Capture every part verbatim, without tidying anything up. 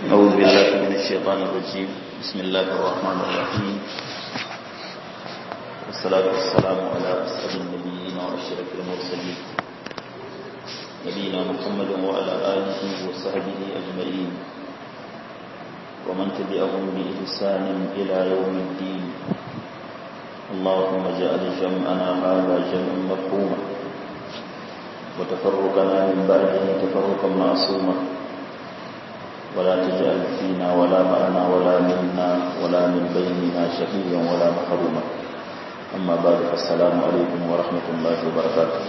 أعوذ بالله من الشيطان الرجيم. بسم الله الرحمن الرحيم، والصلاة والسلام على أسعد النبيين وأشرف المرسلين نبينا محمد وعلى آله وصحبه أجمعين ومن تبعهم بإحسان إلى يوم الدين. اللهم اجعل جمعنا هذا جمعا مرحوما وتفرقنا من بعده تفرقا معصوما، ولا تجعل فينا ولا معنا ولا منا ولا من بيننا شقيا ولا محروما. أما بعد، السلام عليكم ورحمة الله وبركاته.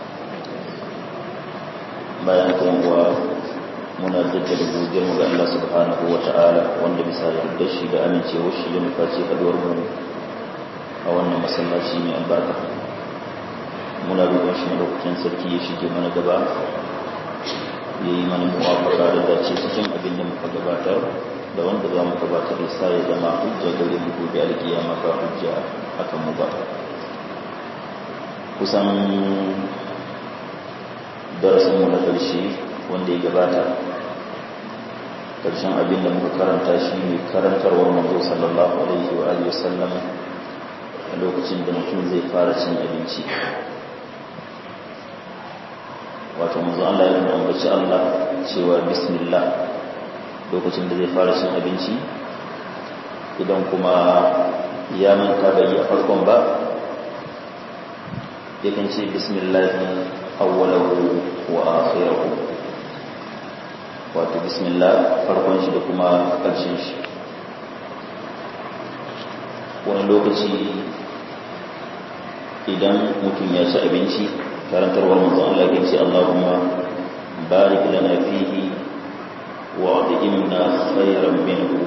bayan kuwa muna jaddada godiyar mu ga Allah subhanahu wa ta'ala wanda bisa yarda shi da amincewar shi ya nufaci haduwar mu a wannan masallaci mai albarka. Muna roƙon shi lokacin sarki ya shige mana gaba, ya yi mana muwafaka da dace cikin abin da muka gabatar da wanda za mu gabatar da sa ya zama hujja gare mu gobe alkiyama ba hujja akan mu ba. Kusan darasin mu na ƙarshe wanda ya gabata, ƙarshen abin da muka karanta shi ne karantarwar manzo sallallahu alaihi wa alihi wasallam a lokacin da mutum zai fara cin abinci. Wato manzo Allah ya nuna ambaci Allah cewa bismillah lokacin da zai fara cin abinci, idan kuma ya manta bai yi a farkon ba yakan ce bismillah awwalahu wa akhirahu, wato bismillah farkon shi da kuma ƙarshen shi. wani lokaci idan mutum ya ci abinci, karantarwar manzon Allah ya ce Allahumma barik lana fihi wa adimna khayran minhu.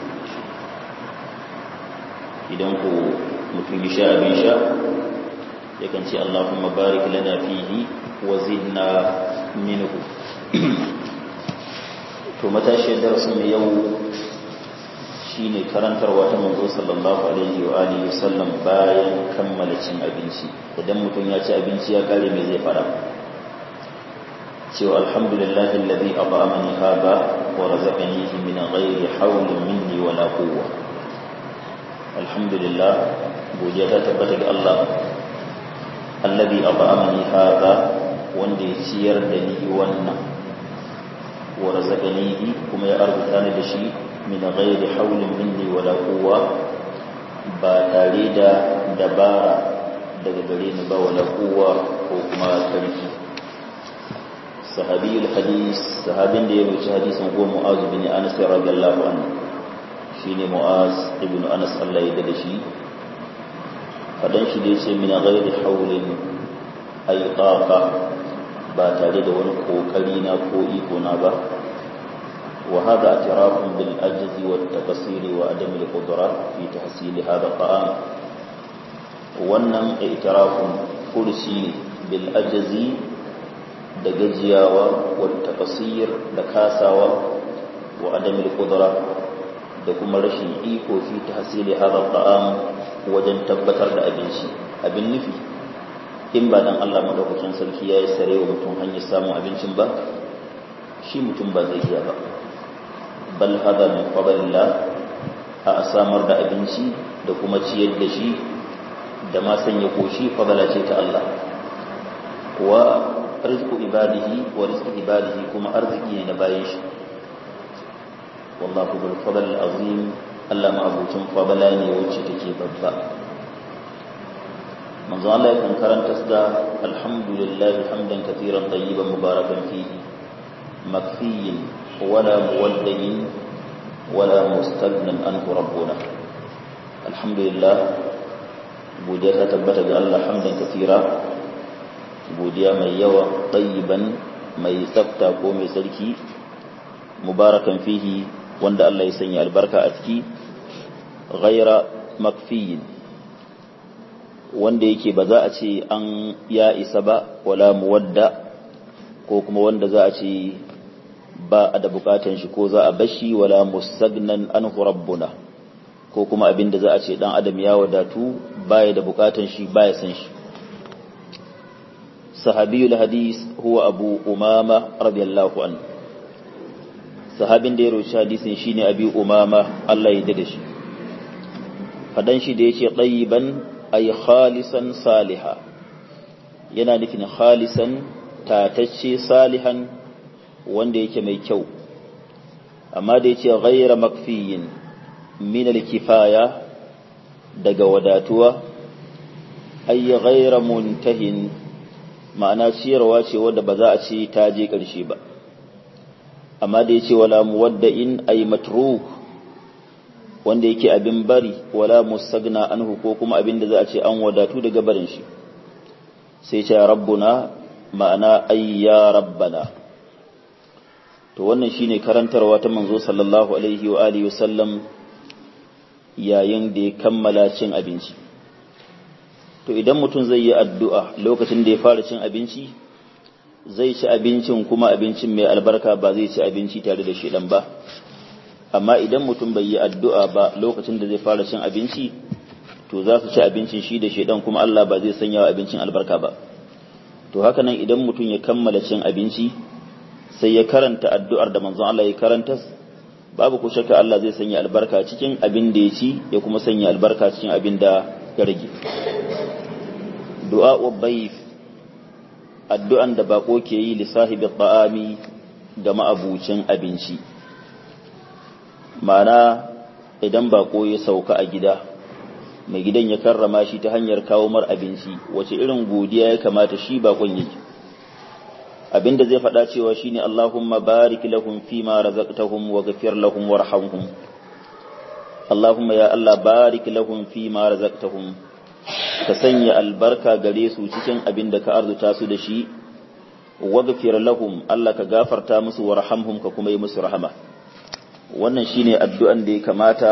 idan ko mutum ya sha abin sha yakan ce Allahumma barik lana fihi wa zidna minhu. to matashiyar darasin mai yau shine karantarwa ta manzo sallallahu alaihi wa alihi wasallam bayan kammala cin abinci. idan mutum ya ci abinci ya kare me zai fara? cewa alhamdulillahi alladhi at'amani hadha wa razaqanihi min ghairi hawlin minni wala quwwa. alhamdulillah, godiya ta tabbata ga Allah alladhi at'amani hadha, wanda ya ciyar da ni wannan, wa razaqanihi, kuma ya arzuta ni da shi min ghairi hawlin minni wala quwwa, ba tare da dabara daga gare ni ba, wala quwwa ko kuma karfi. sahabiyul hadis, sahabin da ya wuce hadisin ko Mu'az bin Anas radiyallahu anhu, shine Mu'az ibn Anas Allah ya dade shi. fadan shi da yace min ghairi hawlin ay taqa, ba tare da wani kokari na ko iko na ba. وهذا اعتراف بالعجز والتقصير وعدم القدرة في تحصيل هذا الطعام. wannan i'tirafun kursi bil ajzi da gajiyawa wa taqsir da kasawa wa adam al qudra da kuma rashin iko fi tahsili hada ta'am wajen tabbatar da abinci. abin nufi, in ba dan Allah madaukakin sarki yayi sarewa mutum hanyar samun abincin ba, shi mutum ba zai iya ba. bal hada min fadlillah, a samar da abinci da kuma ciyar da shi da ma sanya koshi fadala ce ta Allah. wa rizqu ibadihi wa rizqu ibadihi, kuma arziki ne na bayan shi. wallahu bil fadl al azim, Allah ma abucin fadala ne wacce take babba. manzo Allah yakan karanta da alhamdulillah hamdan katiran tayyiban mubarakan fihi makfiyin ولا مولد ولا مستغنى عنه ربنا. الحمد لله، godiya ta tabbata ga Allah hamdan kathira, godiya mai yawa, tayyiban mai tsafta ko mai sarki, mubarakan fihi wanda Allah ya sanya albarka a ciki, ghaira makfiyin wanda yake ba za a ce an ya isa ba, wala muwadda ko kuma wanda za a ce ba a da bukatan shi ko za a bashi, wala musagnan anhu rabbuna, ko kuma abinda za a ce dan adam ya wadatu baya da bukatan shi baya san shi. sahabiyul hadis huwa abu umama radiyallahu anhu, sahabin da ya roci hadisin shine Abi Umama Allah ya dade shi fadan shi da yace tayyiban ay khalisan saliha yana nufin khalisan tatacce salihan wanda yake mai kyau amma da yace ghayra makfiyin min al-kifaya daga wadatuwa ay ghayra muntahin ma'ana ciyarwa ce wadda ba za a ce ta je ƙarshe ba amma da yace wala muwadda'in ay matruk wanda yake abin bari wala musagna anhu ko kuma abin da za a ce an wadatu daga barin shi sai ce rabbuna ma'ana ay ya rabbana to wannan shine karantarwa ta manzo sallallahu alaihi wa alihi wasallam yayin da ya kammala cin abinci to idan mutum zai yi addu'a lokacin da ya fara cin abinci zai ci abincin kuma abincin mai albarka ba zai ci abinci tare da shedan ba amma idan mutum bai yi addu'a ba lokacin da zai fara cin abinci to za su ci abincin shi da shedan kuma Allah ba zai sanya wa abincin albarka ba to haka nan idan mutum ya kammala cin abinci sai ya karanta addu'ar da manzon Allah ya karanta babu ku shakka Allah zai sanya albarka cikin abin da ya ci ya kuma sanya albarka cikin abin da ya rage du'a bayf addu'an da bako ke yi li sahibi ta'ami ga ma'abucin abinci ma'ana idan bako ya sauka a gida mai gidan ya karrama shi ta hanyar kawo mar abinci wace irin godiya ya kamata shi bakon yake abinda zai faɗa cewa shine Allahumma barik lahum fima razaqtahum wa ghfir lahum warhamhum Allahumma ya Allah barik lahum fima razaqtahum ka sanya albarka gare su cikin abinda ka arzuta su da shi wa ghfir lahum Allah ka gafarta musu warhamhum ka kuma yi musu rahama wannan shine addu'an da ya kamata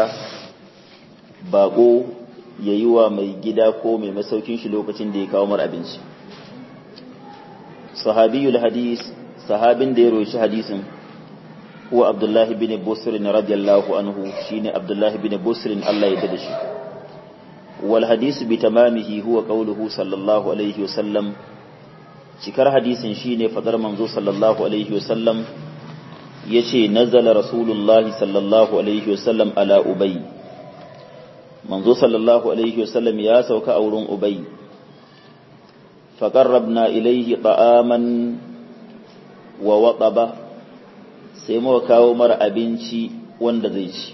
bako yayi wa mai gida ko mai masaukin shi lokacin da ya kawo mar abinci sahabiyul hadis sahabin da ya roshi hadisin huwa Abdullah bin Busr radiyallahu anhu shine Abdullah bin Busr Allah ya dade shi wal hadis bi tamamihi huwa qawluhu sallallahu alaihi wasallam cikar hadisin shine fadar manzo sallallahu alaihi wasallam yace nazala rasulullah sallallahu alaihi wasallam ala ubay manzo sallallahu alaihi wasallam ya sauka a wurin ubay faqarrabna ilayhi ta'aman wa wataba sai mu kawo mara abinci wanda zai ci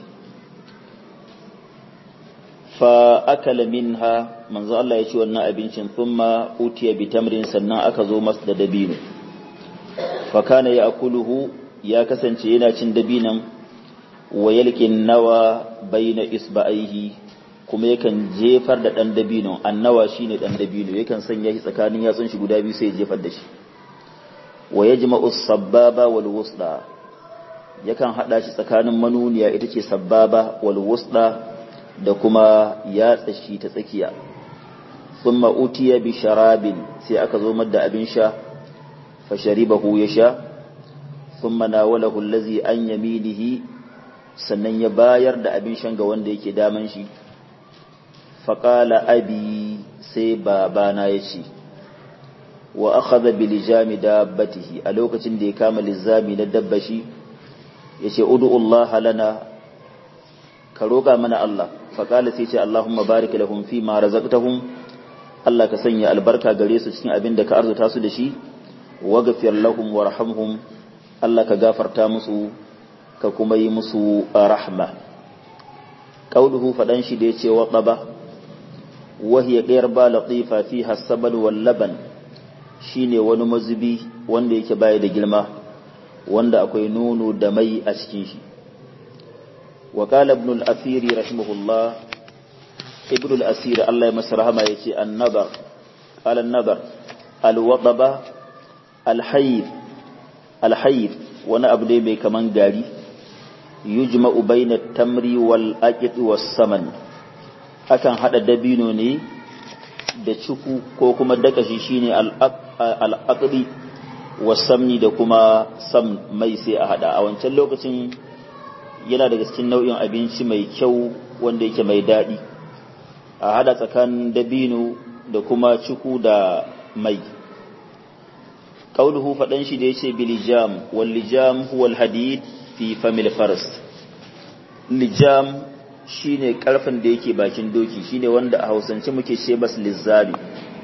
fa akala minha manzo Allah ya ci wannan abincin thumma utiya bi tamrin sannan aka zo masa da dabino fa kana ya'kuluhu ya kasance yana cin dabinan wa yalqin nawa baina isba'ihi kuma yakan jefar da dan dabino annawa shine dan dabino yakan sanya shi tsakanin yatsun shi guda biyu sai ya jefar da shi wa yajma'u as-sabbaba wal wusta yakan hada shi tsakanin manuniya ita ce sabbaba wal wusta da kuma yatsa shi ta tsakiya thumma utiya bi sharabin sai aka zo madda abin sha fa sharibahu yasha thumma nawalahu allazi an yaminihi sannan ya bayar da abin shan ga wanda yake daman shi fa qala abi sai babana yace wa akhadha bi lijami dabbatihi a lokacin da ya kama lizami na dabbashi yace ud'u Allah lana ka roƙa mana Allah faƙala sai ce Allahumma barik lahum fi ma razaqtahum Allah ka sanya albarka gare su cikin abin da ka arzuta su da shi waghfir lahum warhamhum Allah ka gafarta musu ka kuma yi musu rahma qauluhu fadan shi da yace waqaba wa hiya qirba latifa fiha as-sabal wal laban shine wani mazubi wanda yake baya da girma wanda akwai nono da mai a cikin shi وقال ابن الأثير رحمه الله ابن الأثير الله يمسر رحمه يتي النبر قال النبر الوضبة الحيف الحيف وانا أبدي بي كمان قالي يجمع بين التمر والأجد والسمن akan hada dabino ne da ciku ko kuma daka shi shine al-aqdi wasamni da kuma sam mai sai a hada a wancan lokacin yana daga cikin nau'in abinci mai kyau wanda yake mai daɗi a hada tsakanin dabino da kuma ciku da mai qauluhu fadan shi da yace bilijam wal lijam huwa al hadid fi famil faras. Lijam shine karfin da yake bakin doki, shine wanda a Hausance muke ce bas lizzari.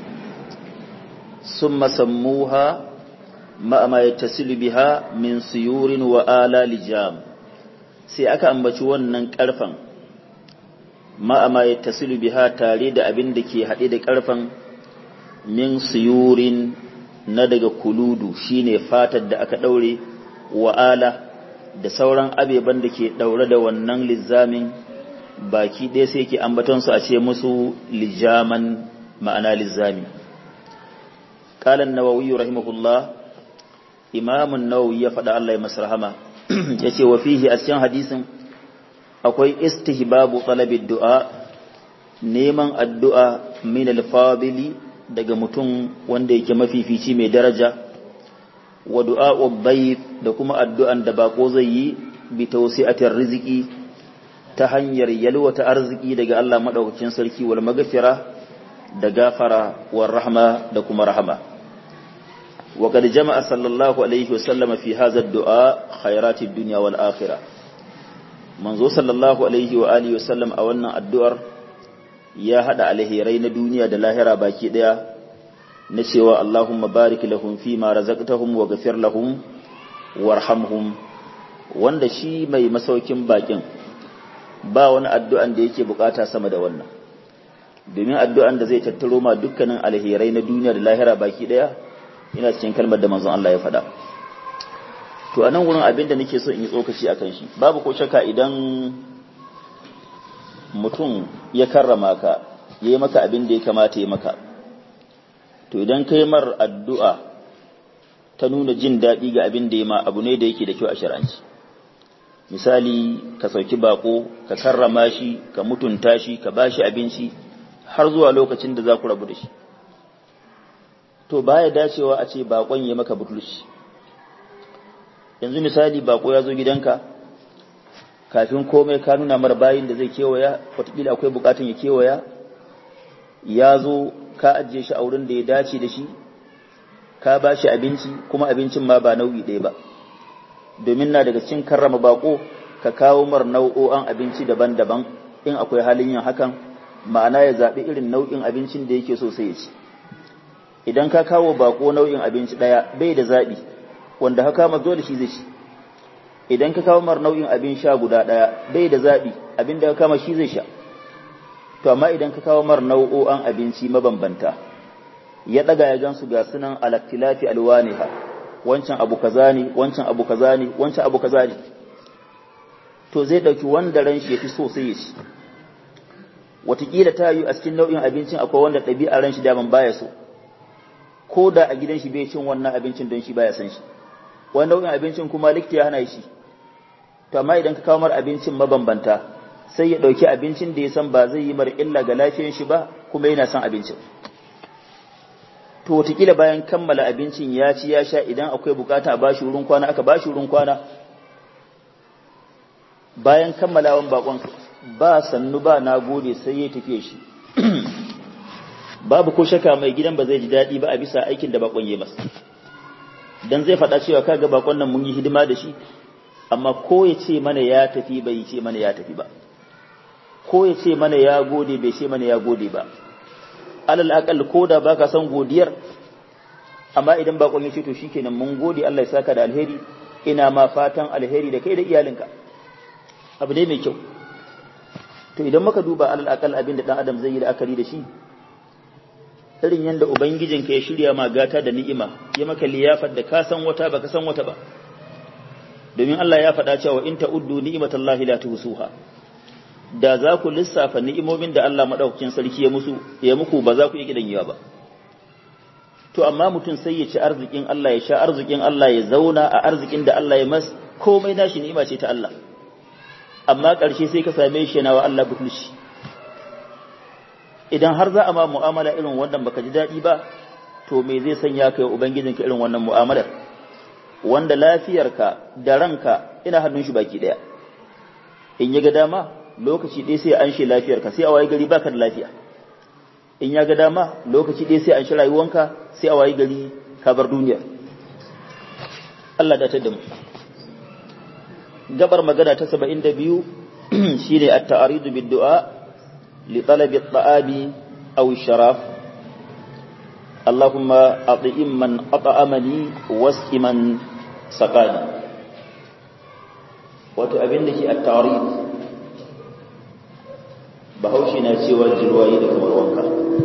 Summa sammuha ma ma yattasilu biha min suyurin wa ala lijam. Sai aka ambaci wannan karfan ma ma yattasilu biha tare da abin da ke hade da karfan min suyurin na daga kuludu, shine fatar da aka daure, wa ala da sauran abeban da ke daure da wannan lizamin baki ɗaya sai ke ambatonsu a ce musu lijaman, ma'ana lizami. Ƙalan Nawawi rahimahullah, imamun Nawawi ya faɗa Allah ya masa rahama, ya ce wa fihi a cikin hadisin akwai istihbabu talabid du'a, neman addu'a min al-fadili daga mutum wanda yake mafifici mai daraja, wa du'a'ud dayf da kuma addu'an da bako zai yi bi tawsi'atir rizqi ta hanyar yalwata arziki daga Allah madaukakin sarki, wal maghfira da gafara, war rahma da kuma rahama. Wa qad jama'a sallallahu alaihi wasallam fi hadha ad-du'a khairatid dunya wal akhirah. Manzo sallallahu alaihi wa alihi wasallam a wannan addu'ar ya hada alherai na duniya da lahira baki daya, na cewa Allahumma barik lahum fi ma razaqtahum wa ghfir lahum warhamhum, wanda shi mai masaukin bakin ba wani addu'an da yake bukata sama da wannan, domin addu'an da zai tattaro ma dukkanin alherai na duniya da lahira baki daya ina cikin kalmar da manzon Allah ya faɗa. To anan wurin abin da nake so in yi tsokaci akan shi, babu ko shakka idan mutum ya karrama ka, ya yi maka abin da ya kamata ya maka, to idan kai mar addu'a ta nuna jin daɗi ga abin da ya ma, abu ne da yake da kyau a shar'anci. Misali, ka sauki bako, ka karrama shi, ka mutunta shi, ka ba shi abinci har zuwa lokacin da za ku rabu da shi. To baya dacewa a ce bakon ya maka butulci. Yanzu misali, bako ya zo gidanka, kafin komai ka nuna mara bayin da zai kewaya, wataƙila akwai bukatun ya kewaya, ya zo ka ajiye shi a wurin da ya dace da shi, ka ba shi abinci, kuma abincin ma ba nau'i ɗaya ba. Domin na daga cikin karrama bako, ka kawo mar nau'o'an abinci daban-daban in akwai halin yin hakan, ma'ana ya zaɓi irin nau'in abincin da yake so sai ya ci. Idan ka kawo bako nau'in abinci ɗaya bai da zaɓi, wanda haka ma dole shi zai ci. Idan ka kawo mar nau'in abin sha guda ɗaya bai da zaɓi, abin da ka kama shi zai sha. To amma idan ka kawo mar nau'o'an abinci mabambanta, ya ɗaga ya gansu ga sunan alaktilafi alwaniha, wancan abu kaza ne, wancan abu kaza ne, wancan abu kaza ne, to zai ɗauki wanda ran shi ya fi so sai ya ci. Wataƙila ta yi a cikin nau'in abincin akwai wanda ɗabi'a ran shi daman baya so, ko da a gidan shi bai cin wannan abincin don shi baya san shi, wani nau'in abincin kuma likita ya hana shi. To amma idan ka kawo mar abincin mabambanta, sai ya ɗauki abincin da ya san ba zai yi mar illa ga lafiyar shi ba, kuma yana son abincin. To wataƙila bayan kammala abincin ya ci ya sha, idan akwai bukata a bashi wurin kwana aka bashi wurin kwana. Bayan kammalawan bakon ba sannu ba na gode sai ya tafiye shi. Babu ko shaka mai gidan ba zai ji daɗi ba a bisa aikin da bakon ya masa, dan zai faɗa cewa kaga bakon nan mun yi hidima da shi, amma ko ya ce mana ya tafi bai ce mana ya tafi ba, ko ya ce mana ya gode bai ce mana ya gode ba. Alal aqal ko da baka san godiyar, amma idan bakon ya ce to shikenan mun gode, Allah ya saka da alheri, ina ma fatan alheri da kai da iyalinka, abu ne mai kyau. To idan muka duba alal aqal abin da dan adam zai yi la'akari da shi, irin yanda ubangijinka ya shirya ma gata da ni'ima, ya maka liyafar da ka san wata baka san wata ba. Domin Allah ya faɗa cewa in ta'uddu ni'matallahi la tuhsuha, da za ku lissafa ni'imomin da Allah madaukakin sarki ya musu ya muku ba za ku iya kidanyewa ba. To amma mutum sai ya ci arzikin Allah, ya sha arzikin Allah, ya zauna a arzikin da Allah ya mas, komai nashi ni'ima ce ta Allah, amma ƙarshe sai ka same shi yana wa Allah butulci. Idan har za a ma mu'amala irin wannan baka ji daɗi ba, to me zai sanya ka yi ubangijinka irin wannan mu'amalar, wanda lafiyarka da ranka ina hannun shi baki ɗaya. In ya ga dama lokaci ɗaya sai an shi lafiyarka, sai a wayi gari baka da lafiya. In ya ga dama lokaci ɗaya sai an shi rayuwanka, sai a wayi gari ka bar duniya. Allah da ta da mu. gabar magana ta saba'in da biyu shine at-ta'aridu bid-du'a li talabi at-ta'ami aw ash-sharaf Allahumma at'im man at'amani wasqi man saqani wato abin da ke at-ta'arid bahaushe na cewa jirwayi da kamar wanka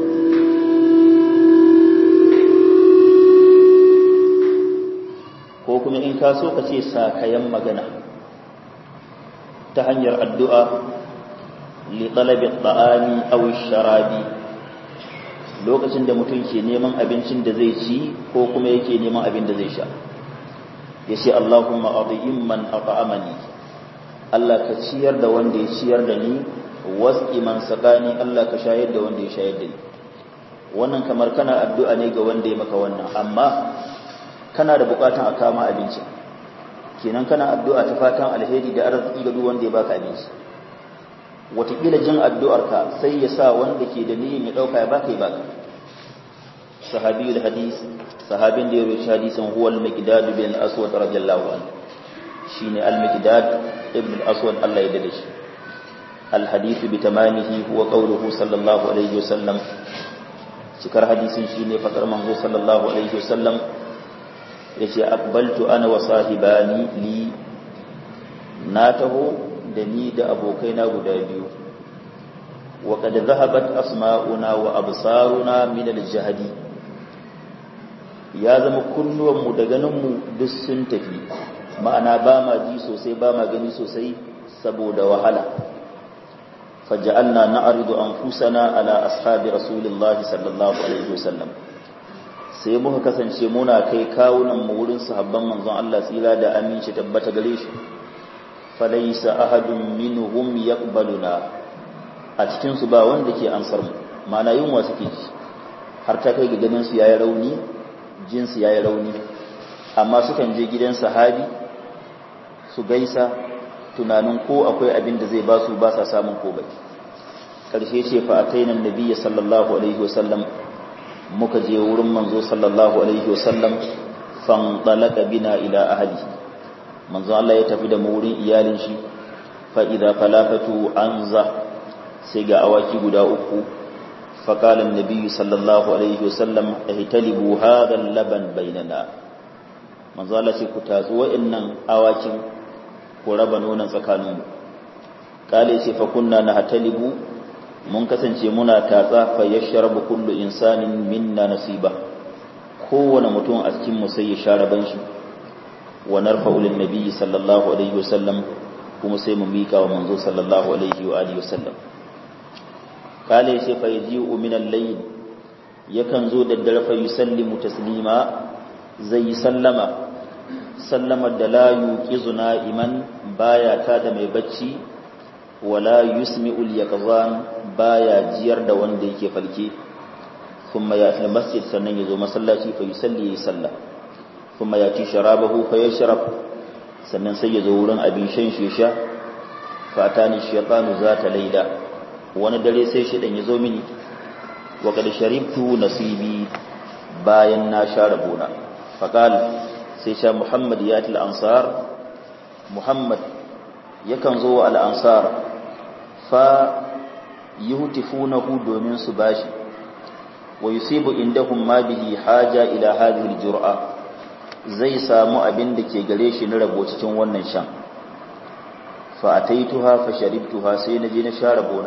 ko kuma in ka so ka ce sakayan magana ta hanyar addu'a li talabi at-ta'ami aw ash-sharabi lokacin da mutum ke neman abincin da zai ci ko kuma yake neman abin da zai sha yace Allahumma at'im man at'amani Allah ka ciyar da wanda ya ciyar da ni wasqi man saqani Allah ka shayar da wanda ya shayar da ni wannan kamar kana addu'a ne ga wanda ya maka wannan amma kana da bukatun a kama abinci kenan kana addu'a ta fatan alheri da arziki ga duk wanda ya baka abinci wataƙila jin addu'arka sai ya sa wanda ke da niyyar ya dauka ya baka ya baka sahabiyul hadis sahabin da ya rawaita hadisin huwa al-miqdad bin al-aswad radiyallahu anhu shine al-miqdad ibn al-aswad Allah ya dade shi al-hadith bi tamamihi huwa qawluhu sallallahu alaihi wasallam cikar hadisin shine fakar manzo sallallahu alaihi wasallam yace aqbaltu ana wa sahibani li na taho da ni da abokaina guda biyu wa qad dhahabat asma'una wa absaruna min al-jahdi ya zama kunnuwan mu da ganin mu duk sun tafi ma'ana ba ma ji sosai ba ma gani sosai saboda wahala faj'alna na'ridu anfusana ala ashabi rasulillahi sallallahu alaihi wasallam sai muka kasance muna kai kawunan mu wurin sahabban manzon Allah tsira da aminci tabbata gare shi falaysa ahadun minhum yaqbaluna a cikin su ba wanda ke ansar mu ma'ana yunwa suke ji har ta kai ga ganin su yayi rauni jin su yayi rauni amma sukan je gidan sahabi su gaisa tunanin ko akwai abin da zai ba su ba sa samun ko bai karshe ce fa atainan nabiyyi sallallahu alaihi wasallam muka je wurin manzo sallallahu alaihi wasallam fan talaka bina ila ahli manzo Allah ya tafi da mu wurin iyalin shi fa idza falafatu anza sai ga awaki guda uku fa qala an-nabi sallallahu alaihi wasallam ihtalibu hadha al-laban bainana manzo Allah sai ku tatsu wa'annan awakin ku raba nonon tsakaninmu kale sai fa kunna nahtalibu mun kasance muna tatsa fa yashrabu kullu insanin minna nasiba kowane mutum a cikin mu sai ya share ban shi wa narfa'u lin nabiy sallallahu alaihi wasallam kuma sai mu mika wa manzo sallallahu alaihi wa alihi wasallam kale sai fa yaji'u min al-layl yakan zo da dare fa yusallimu taslima zai sallama sallama da la yuqizuna iman baya ta da mai bacci wala yusmi'ul yaqzan baya jiyar da wanda yake falke kuma ya fi masjid sannan yazo masallaci fa yusalli salla kuma ya ci sharabahu fa yashrab sannan sai yazo wurin abin shan shisha fatani shaytanu zata laida wani dare sai shedan yazo mini wa kad sharibtu nasibi bayan na share bona faqal sai sha muhammad ya til ansar muhammad yakan zo al ansar fa yuhtifunahu domin su bashi wa yusibu indahum ma bihi haja ila hadhihi aljur'a zai samu abin da ke gare shi na rabo cikin wannan shan fa ataituha fa sharibtuha sai naje na share bona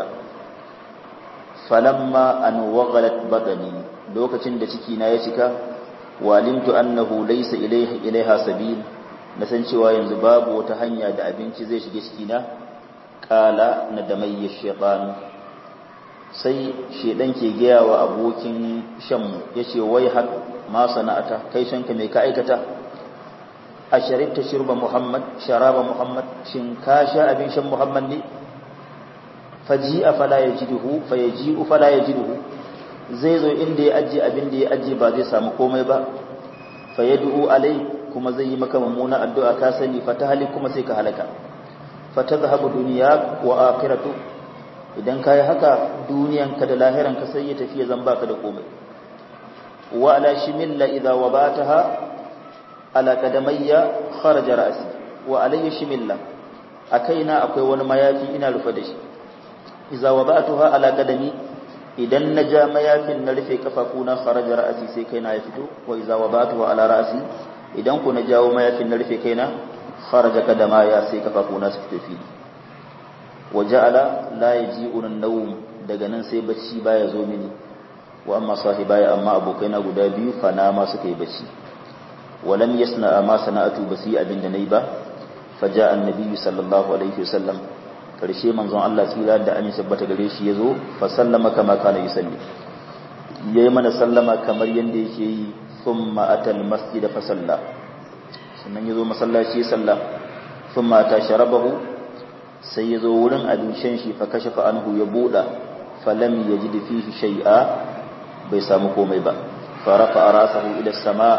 falamma an waghalat badani lokacin da ciki na ya cika walimtu annahu laysa ilayhi ilayha sabil nasan cewa yanzu babu wata hanya da abinci zai shige ciki na kala na damayya shaytan sai shedan ke gaya wa abokin shan yace wai hak ma sana'ata kai shanka me ka aikata asharibta shurba muhammad sharaba muhammad shin ka sha abin shan muhammad ne faji'a fala yajiduhu fayaji'u fala yajiduhu zai zo inda ya ajiye abin da ya ajiye ba zai samu komai ba fayad'u alai kuma zai yi maka mummuna addu'a ka sani fatahali kuma sai ka halaka fatadhhabu dunyak wa akhiratu idan kai haka duniyanka da lahiranka sai ya tafi zan baka da komai wa ala shimilla idha wabataha ala qadamayya kharaja ra'si wa alayya shimilla a kaina akwai wani mayafi ina rufe da shi iza wada'tuha ala qadami idan na ja mayafin na rufe kafafuna kharaja ra'si sai kaina ya fito wa iza wada'tuha ala ra'si idan ku na jawo mayafin na rufe kaina kharaja qadama ya sai kafafuna su fito fili wa ja'ala la yaji'un an-nawm daga nan sai bacci baya zo mini wa amma sahibaya amma abokaina guda biyu fa na ma suka yi bacci walam yasna ma sana'atu basi abinda nayi ba faja annabi sallallahu alaihi wasallam karshe manzon Allah tsira da amin sabbata gare shi yazo fa sallama kama kana yusalli yayi mana sallama kamar yanda yake yi thumma atal masjid fa salla sannan yazo masallaci salla thumma ta sharabahu sai yazo wurin abin shan shi fa kashafa anhu ya buda falam yajid fihi shay'a bai samu komai ba farafa rasahu ila sama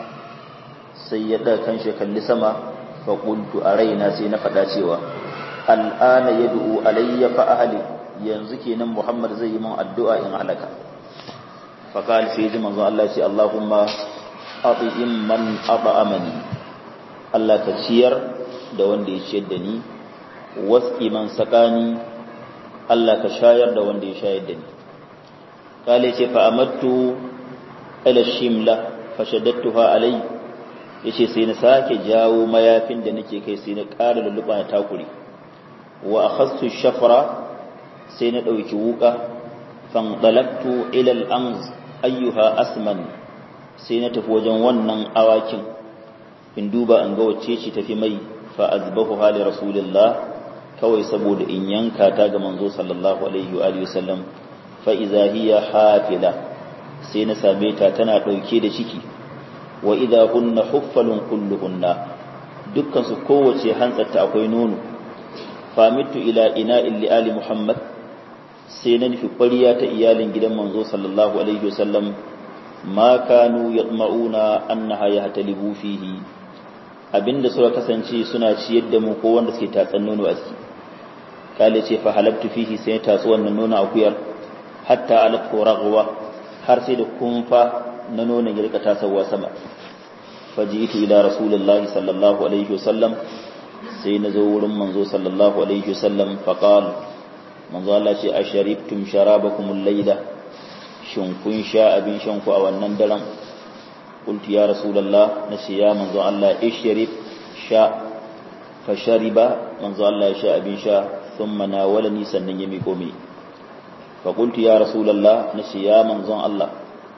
sai ya da kanshi kalli sama fa qultu araina sai na fada cewa al'ana yad'u alayya fa ahli yanzu kenan Muhammad zai yi min addu'a in halaka fa qala sai ji manzo Allah sai Allahumma at'im man at'amani Allah ka ciyar da wanda ya ciyar da ni wasqi man sakani Allah ka shayar da wanda ya shayar da ni kale ce fa amattu ila shimla fa shaddattuha alai yace sai na sake jawo mayafin da nake kai sai na ƙara lulluba na takuri wa akhadtu shafra sai na dauki wuka fan dalaktu ila al-anz ayyuha asman sai na tafi wajen wannan awakin in duba an ga wacce ce tafi mai fa azbahu hali rasulillah kawai saboda in yanka ta ga manzo sallallahu alaihi wa alihi wasallam fa idza hiya hafila sai na same ta tana dauke da ciki wa idza hunna huffalun kulluhunna dukkan su kowace hantsarta akwai nono famitu ila ina'il li ali muhammad sai na nufi ƙwariya ta iyalin gidan manzo sallallahu alaihi wasallam ma kanu yatma'una annaha yahtalibu fihi abinda suka kasance suna ciyar da mu ko wanda suke tatsan nono a ciki kale ce fa halabtu fihi sai tatsu wannan nono akuyar hatta alaqu raghwa har sai da kumfa na nonon ya rika tasawa sama faji'tu ila rasulillahi sallallahu alaihi wasallam sai na zo wurin manzo sallallahu alaihi wasallam fa qala manzo Allah ce asharibtum sharabakum al-layla shin kun sha abin shan ku a wannan daren qultu ya rasulullah nace ya manzo Allah ishrib sha fa shariba manzo Allah ya sha abin sha thumma nawalani sannan ya miko mi fa qultu ya rasulullah nace ya manzo Allah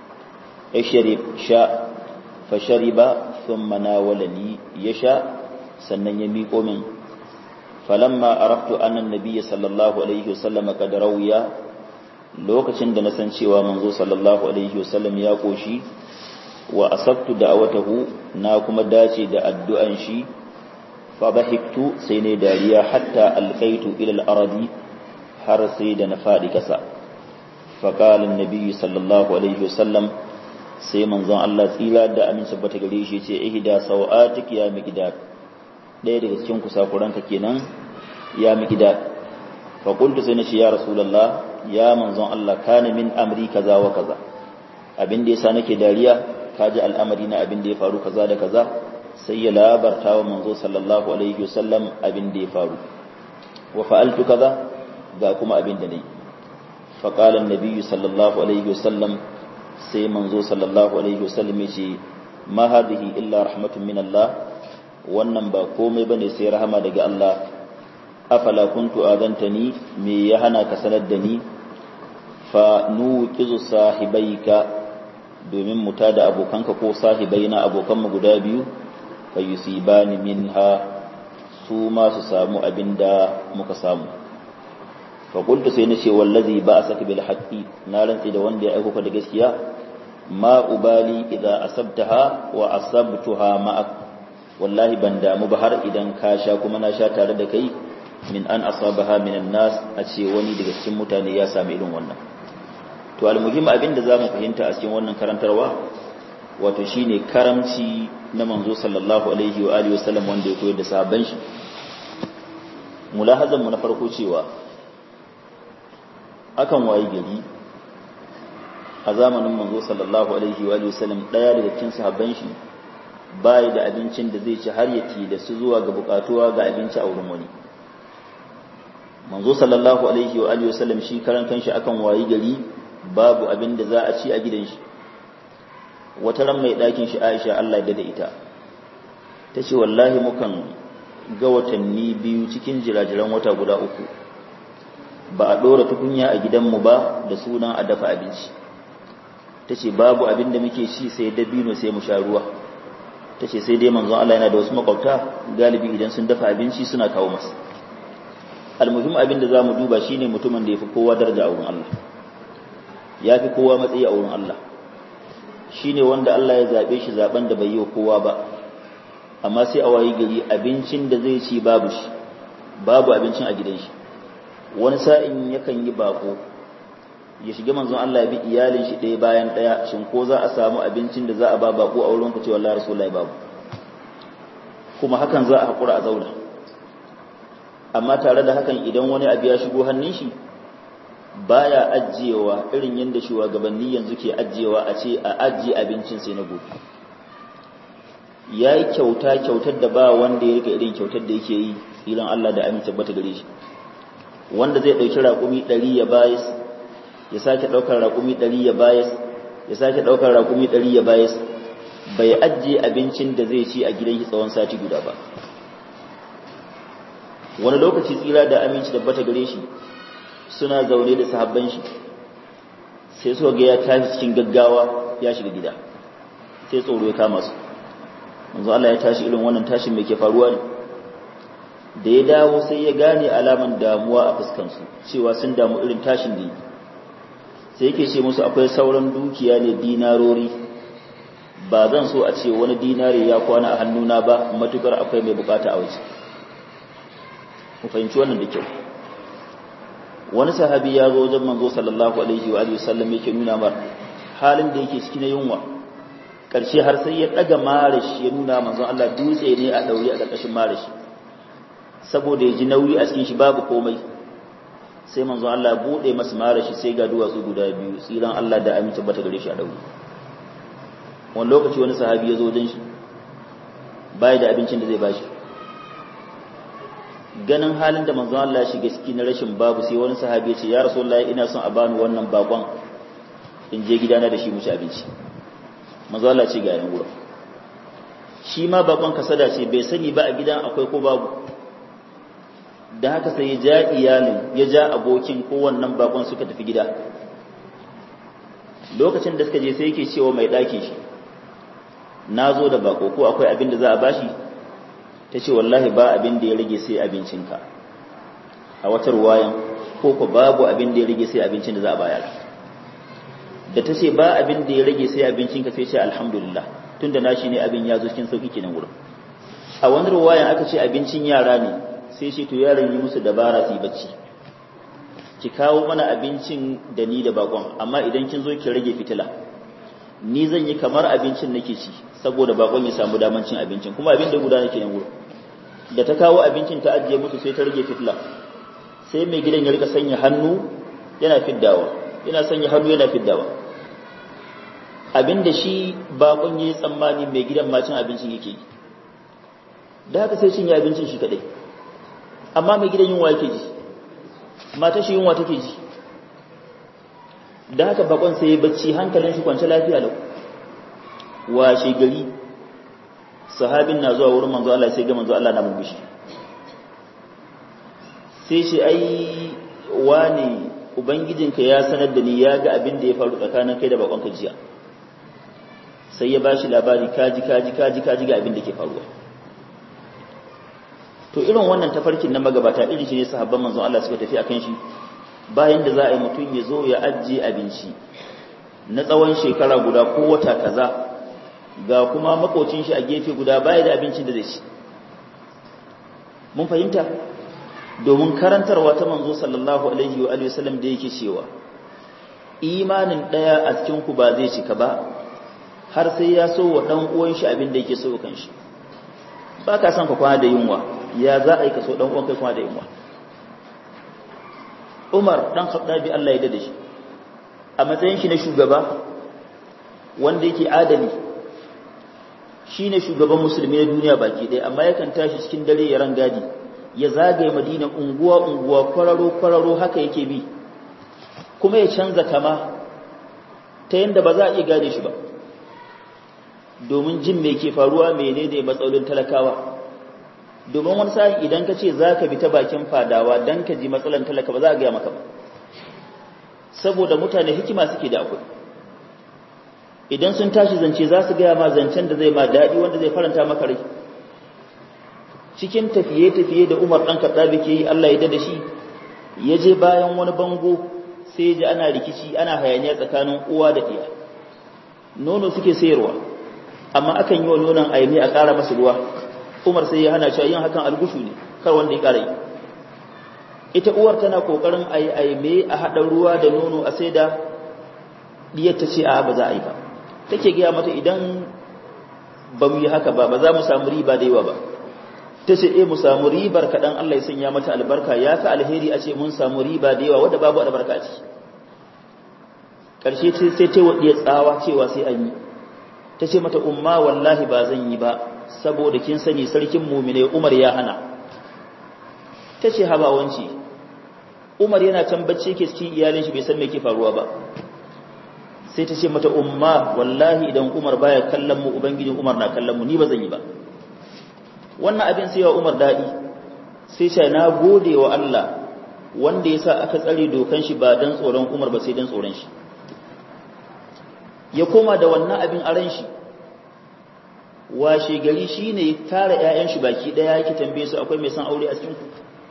ishrib sha fa shariba thumma nawalani ya sha sannan ya miko min falamma araftu anna nabiyya sallallahu alaihi wasallam qad rawiya lokacin da na san cewa manzo sallallahu alaihi wasallam ya koshi wa asabtu da'awatahu na kuma dace da addu'an shi fa bahiktu sai ne dariya hatta alqaitu ila al-ardi har sai da na fadi kasa fa qala an-nabiy sallallahu alaihi wasallam sai manzon Allah tsira da amin sabbata gare shi ce ihda sawatik ya miqdad ɗaya daga cikin kusakuranka kenan ya miqdad fa qultu sai nace ya rasulullah ya manzon Allah kana min amri kaza wa kaza abin da yasa nake dariya kaji al'amari na abin da ya faru kaza da kaza sai ya labarta wa manzo sallallahu alaihi wasallam abin da ya faru wa fa'altu kaza ga kuma abin da nayi fa qala an-nabiy sallallahu alaihi wasallam sai manzo sallallahu alaihi wasallam yace ma hadhihi illa rahmatun min Allah wannan ba komai bane sai rahama daga Allah afala kuntu adantani me ya hana ka sanar da ni fa nuqizu sahibaika domin mu tada abokanka ko sahibaina abokanmu guda biyu fa yusibani minha su ma su samu abinda muka samu fa qultu sai nace wallazi ba'asaka bil haqqi na rantsi da wanda ya aiko ka da gaskiya ma ubali idza asabtaha wa asabtuha ma'ak wallahi ban damu ba har idan ka sha kuma na sha tare da kai min an asabaha minan nas a ce wani daga cikin mutane ya sami irin wannan to almuhim abinda zamu fahimta a cikin wannan karantarwa wato shine karamci na manzo sallallahu alaihi wa alihi wasallam wanda ya koyar da sahabban shi mulahazan mu na farko cewa akan wayi gari a zamanin manzo sallallahu alaihi wa alihi wasallam daya daga cikin sahabban shi bai da abincin da zai ci har ya da su zuwa ga bukatuwa ga abinci a wurin wani manzo sallallahu alaihi wa alihi wasallam shi karan kanshi akan wayi gari babu abin da za a ci a gidan shi. Wata ran mai ɗakin shi Aisha Allah ya da ita ta ce wallahi mukan ga watanni biyu cikin jirajiran wata guda uku ba a ɗora tukunya a gidanmu ba da sunan a dafa abinci. Ta ce babu abin da muke ci sai dabino sai mu sha ruwa. Ta ce sai dai manzon Allah yana da wasu makwabta galibi idan sun dafa abinci suna kawo masa. Almuhim abin da za mu duba shine mutumin da ya fi kowa daraja a wurin Allah, ya fi kowa matsayi a wurin Allah, shine wanda Allah ya zaɓe shi zaɓen da bai yi wa kowa ba, amma sai a wayi gari abincin da zai ci babu shi, babu abincin a gidan shi. Wani sa'in yakan yi bako ya shiga manzon Allah ya bi iyalin shi ɗaya bayan ɗaya, shin ko za a samu abincin da za a ba bako a wurin ku ce wallahi rasulullahi babu, kuma hakan za a haƙura a zauna. Amma tare da hakan idan wani abu ya shigo hannun shi baya ajiyewa irin yadda shugabanni yanzu ke ajiyewa a ce a ajiye abincin sai na gobe. Ya yi kyauta kyautar da ba wanda ya rika irin kyautar da yake yi ilan Allah da amin tabbata gare shi, wanda zai ɗauki raƙumi ɗari ya bayas, ya sake ɗaukar raƙumi ɗari ya bayas, ya sake ɗaukar raƙumi ɗari ya bayas, bai ajiye abincin da zai ci a gidan shi tsawon sati guda ba. Wani lokaci tsira da aminci da bata gare shi suna zaune da sahabban shi, sai suka ga ya tashi cikin gaggawa ya shiga gida, sai tsoro ya kama su. Manzo Allah ya tashi irin wannan tashin mai ke faruwa ne. Da ya dawo sai ya gane alaman damuwa a fuskan su, cewa sun damu irin tashin da yi. Sai yake ce musu akwai sauran dukiya ne dinarori, ba zan so a ce wani dinari ya kwana a hannuna ba matukar akwai mai bukata a waje. Ku fahimci wannan da kyau. Wani sahabi ya zo wajen manzo sallallahu alaihi wa alihi wasallam yake nuna mar halin da yake ciki na yunwa. Karshe har sai ya daga marashi ya nuna manzo Allah dutse ne a daure a karkashin marashi, saboda ya ji nauyi a cikin shi babu komai. Sai manzo Allah ya bude masa marashi sai ga duwatsu guda biyu, tsiran Allah da aminta bata gare shi a daure. Wani lokaci wani sahabi ya zo wajen shi bai da abincin da zai bashi. Ganin halin da manzon Allah ya shiga ciki na rashin babu, sai wani sahabi ya ce ya rasulullahi ina son a bani wannan bakon in je gidana da shi mu ci abinci. Manzon Allah ce ga yan wurin. Shi ma bakon kasada ce bai sani ba a gidan akwai ko babu. Da haka sai ya ja iyalin, ya ja abokin ko wannan bakon suka tafi gida. Lokacin da suka je sai yake cewa mai ɗakin shi, na zo da bako ko akwai abin da za a bashi? Ta ce wallahi ba abin da ya rage sai abincinka. A wata ruwayan ko ko babu abin da ya rage sai abincin da za a bayar. Da ta ce ba abin da ya rage sai abincinka sai ce alhamdulillah, tunda na shi ne abin ya zo cikin sauki kenan wurin. A wani ruwayan aka ce abincin yara ne, sai ce to yaran yi musu dabara su yi bacci, ki kawo mana abincin da ni da bakon, amma idan kin zo ki rage fitila, ni zan yi kamar abincin nake ci saboda bakon ya samu daman cin abincin, kuma abin da guda nake nan wurin. Da ta kawo abincin ta ajiye musu sai ta rage fitila, sai mai gidan ya rika sanya hannu yana fiddawa, yana sanya hannu yana fiddawa. Abin da shi bakon yayi tsammani mai gidan ma cin abincin yake yi, da haka sai cinye abincin shi kadai, amma mai gidan yunwa yake ji, mata shi yunwa take ji. Da haka bakon sai ya bacci hankalin shi kwance lafiya lau. Washe gari sahabin na zuwa wurin manzo Allah sai ga manzo Allah na murmushi, sai shi ai wani ubangijinka ya sanar da ni ya ga abin da ya faru tsakanin kai da bakon ka jiya. Sai ya bashi labari kaji kaji kaji kaji ga abin da ke faruwa. To irin wannan tafarkin na magabata irin shi ne sahabban manzo Allah suka tafi akan shi. Bayan da za a yi mutum ya zo ya ajiye abinci na tsawon shekara guda ko wata kaza, ga kuma makocin shi a gefe guda baya da abincin da zai ci. Mun fahimta? Domin karantarwa ta manzo sallallahu alaihi wa alihi wasallam da yake cewa imanin daya a cikin ku ba zai cika ba har sai ya so wa dan uwan shi abin da yake so kan shi. Ba ka san ka kwana da yunwa, ya za a yi ka so dan uwan kai kwana da yunwa? Umar dan Khattabi Allah ya dade shi, a matsayin shi na shugaba wanda yake adali, shine shugaban musulmi na duniya baki ɗaya, amma yakan tashi cikin dare ya rangadi ya zagaye Madina unguwa unguwa kwararo kwararo haka yake bi kuma ya canza kama ta yanda ba za a iya gane shi ba domin jin me ke faruwa menene matsalolin talakawa domin wani sa'in idan ka ce za ka bi ta bakin fadawa don ka ji matsalan talaka ba za a gaya maka ba saboda mutane hikima suke da akwai idan sun tashi zance za su gaya ma zancen da zai ma daɗi wanda zai faranta maka rai cikin tafiye-tafiye da Umar ɗan Khattabi ke yi Allah ya dada shi ya je bayan wani bango sai ji ana rikici ana hayaniya tsakanin uwa da ɗiya nono suke sayarwa amma akan yi wa nonon aimi a ƙara masa ruwa Umar sai ya hana cewa yin hakan algushu ne kar wanda ya ƙara yi ita uwar tana kokarin ayi aime a haɗa ruwa da nono a sai da diyar ta ce a ba za a yi ba take gaya mata idan ba mu yi haka ba ba za mu samu riba da yawa ba ta ce eh mu samu ribar kaɗan Allah ya sanya mata albarka ya fi alheri a ce mun samu riba da yawa wadda babu albarka a ciki ƙarshe sai ta waɗiya tsawa cewa sai an yi ta ce mata umma wallahi ba zan yi ba saboda kin sani sarkin mumine Umar ya hana ta ce habawanci Umar yana can bacci ke cikin iyalin shi bai san me ke faruwa ba sai ta ce mata umma wallahi idan Umar baya kallon mu ubangijin Umar na kallon mu ni ba zan yi ba wannan abin sai wa Umar dadi sai ce na gode wa Allah wanda yasa aka tsare dokan shi ba dan tsoron Umar ba sai dan tsoron shi ya koma da wannan abin a ran shi washe gari shine ya tara ƴaƴan shi baki daya yake tambaye su akwai mai son aure a cikin ku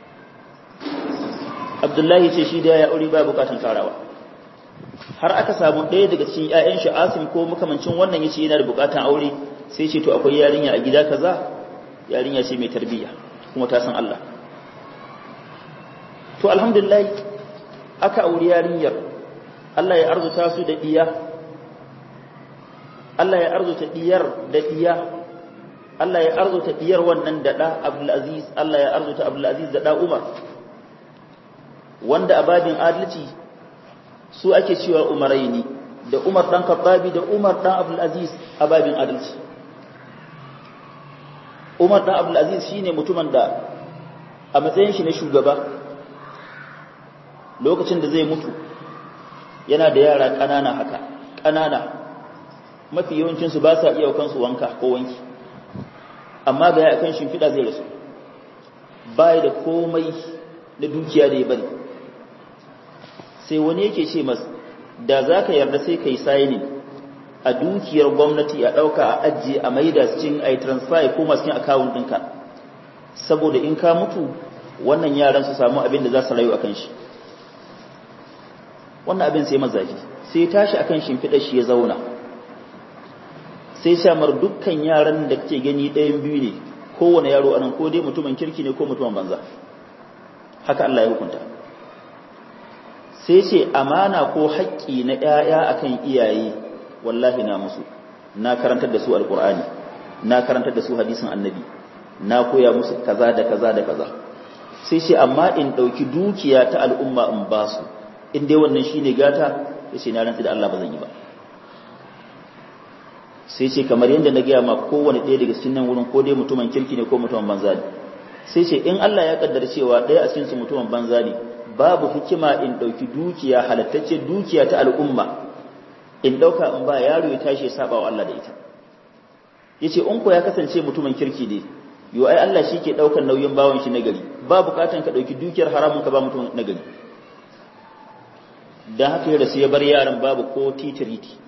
Abdullahi ce shi da ya aure ba bukatun karawa har aka samu ɗaya daga cikin ƴaƴan shi Asim ko makamancin wannan yace yana da bukatun aure sai ce to akwai yarinya a gida kaza yarinya ce mai tarbiyya kuma ta san Allah to alhamdulillah aka aure yarinyar Allah ya arzuta su da diya Allah ya arzuta diyar da diya Allah ya arzuta diyar wannan da da Abdul Aziz Allah ya arzuta Abdul Aziz da da Umar wanda a babin adalci su ake cewa Umaraini da Umar dan Khattabi da Umar dan Abdul Aziz a babin adalci Umar dan Abdul Aziz shine mutumin da a matsayin shi na shugaba lokacin da zai mutu yana da yara kanana haka kanana mafi yawancin su ba sa iya kansu wanka ko wanki amma ga ya kan shimfida zai rasu bai da komai da dukiya da ya bari sai wani yake ce masa da zaka yarda sai kai signing a dukiyar gwamnati a ɗauka a ajiye a maida cikin a transfer ko masu cikin account ɗinka saboda in ka mutu wannan yaran su samu abin da za su rayu akan shi wannan abin sai mazaji sai ya tashi akan shimfiɗar shi ya zauna sai shamar dukkan yaran da kake gani ɗayan biyu ne kowane yaro anan ko dai mutumin kirki ne ko mutumin banza haka Allah ya hukunta sai ce amana ko haƙƙi na ƴaƴa akan iyaye wallahi na musu na karantar da su alqur'ani na karantar da su hadisin annabi na koya musu kaza da kaza da kaza sai ce amma in dauki dukiya ta al'umma in ba su in dai wannan shine gata sai na rantsi da Allah ba zan yi ba sai ce kamar yadda na gaya ma kowane ɗaya daga cikin nan wurin ko dai mutumin kirki ne ko mutumin banza ne sai ce in Allah ya kaddara cewa ɗaya a cikin su mutumin banza ne babu hikima in dauki dukiya halattacce dukiya ta al'umma in dauka in ba yaro ya tashi ya saba wa Allah da ita yace in ko ya kasance mutumin kirki ne yo ai Allah shike daukar nauyin bawon shi nagari ba bukatan ka dauki dukiyar haramun ka ba mutum nagari dan haka ya rasu ya bar yaran babu ko titiriti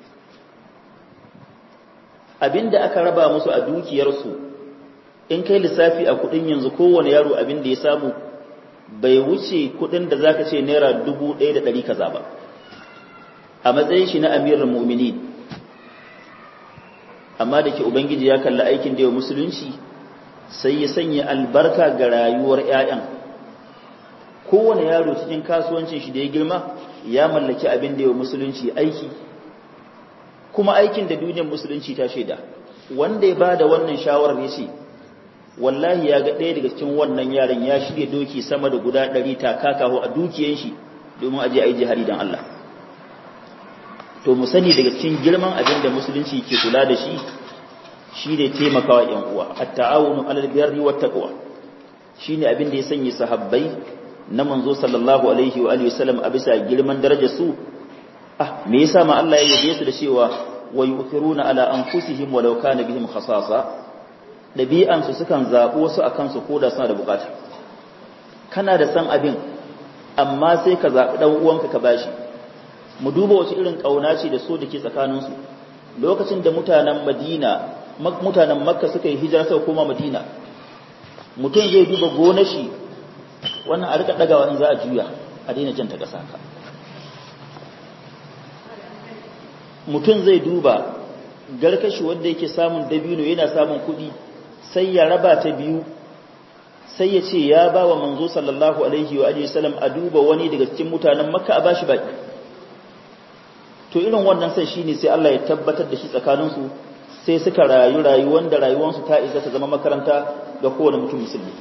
abinda aka raba musu a dukiyar su in kai lissafi a kudin yanzu kowane yaro abinda ya samu bai wuce kudin da zaka ce naira dubu ɗaya da ɗari kaza ba a matsayin shi na amirul mu'minin amma da ke ubangiji ya kalla aikin da ya musulunci sai ya sanya albarka ga rayuwar ƴaƴan kowane yaro cikin kasuwancin shi da ya girma ya mallaki abin da ya musulunci aiki kuma aikin da duniyar musulunci ta shaida wanda ya bada wannan shawarar ya ce wallahi ya ga ɗaya daga cikin wannan yaron ya shirya doki sama da guda ɗari takakaho a dukiyan shi domin aje ayi jihadi dan Allah to mu sani daga cikin girman abin da musulunci ke kula da shi shi ne taimakawa ƴan uwa at-ta'awunu 'alal birri wat taqwa shine abin da ya sanya sahabbai na manzo sallallahu alaihi wa alihi wasallam a bisa girman darajar su ah me yasa ma Allah ya yabe su da cewa wa yu'thiruna ala anfusihim walau kana bihim khasasa dabi'an su sukan zabo su akan su koda suna da bukata kana da san abin amma sai ka zabi dan uwanka ka bashi mu duba wace irin kauna ce da so dake tsakanin su lokacin da mutanen Madina mutanen Makka suka yi hijira suka koma Madina mutum zai duba gonar shi wannan a rika dagawa in za a juya a daina janta kasa ka mutum zai duba garkashi wanda yake samun dabino yana samun kuɗi sai ya raba ta biyu sai ya ce ya ba wa manzo sallallahu alaihi wa alihi wasallam a duba wani daga cikin mutanen Makka a bashi baki to irin wannan sai shine sai Allah ya tabbatar da shi tsakanin su sai suka rayu rayuwar da rayuwar su ta isa ta zama makaranta ga kowane mutum musulmi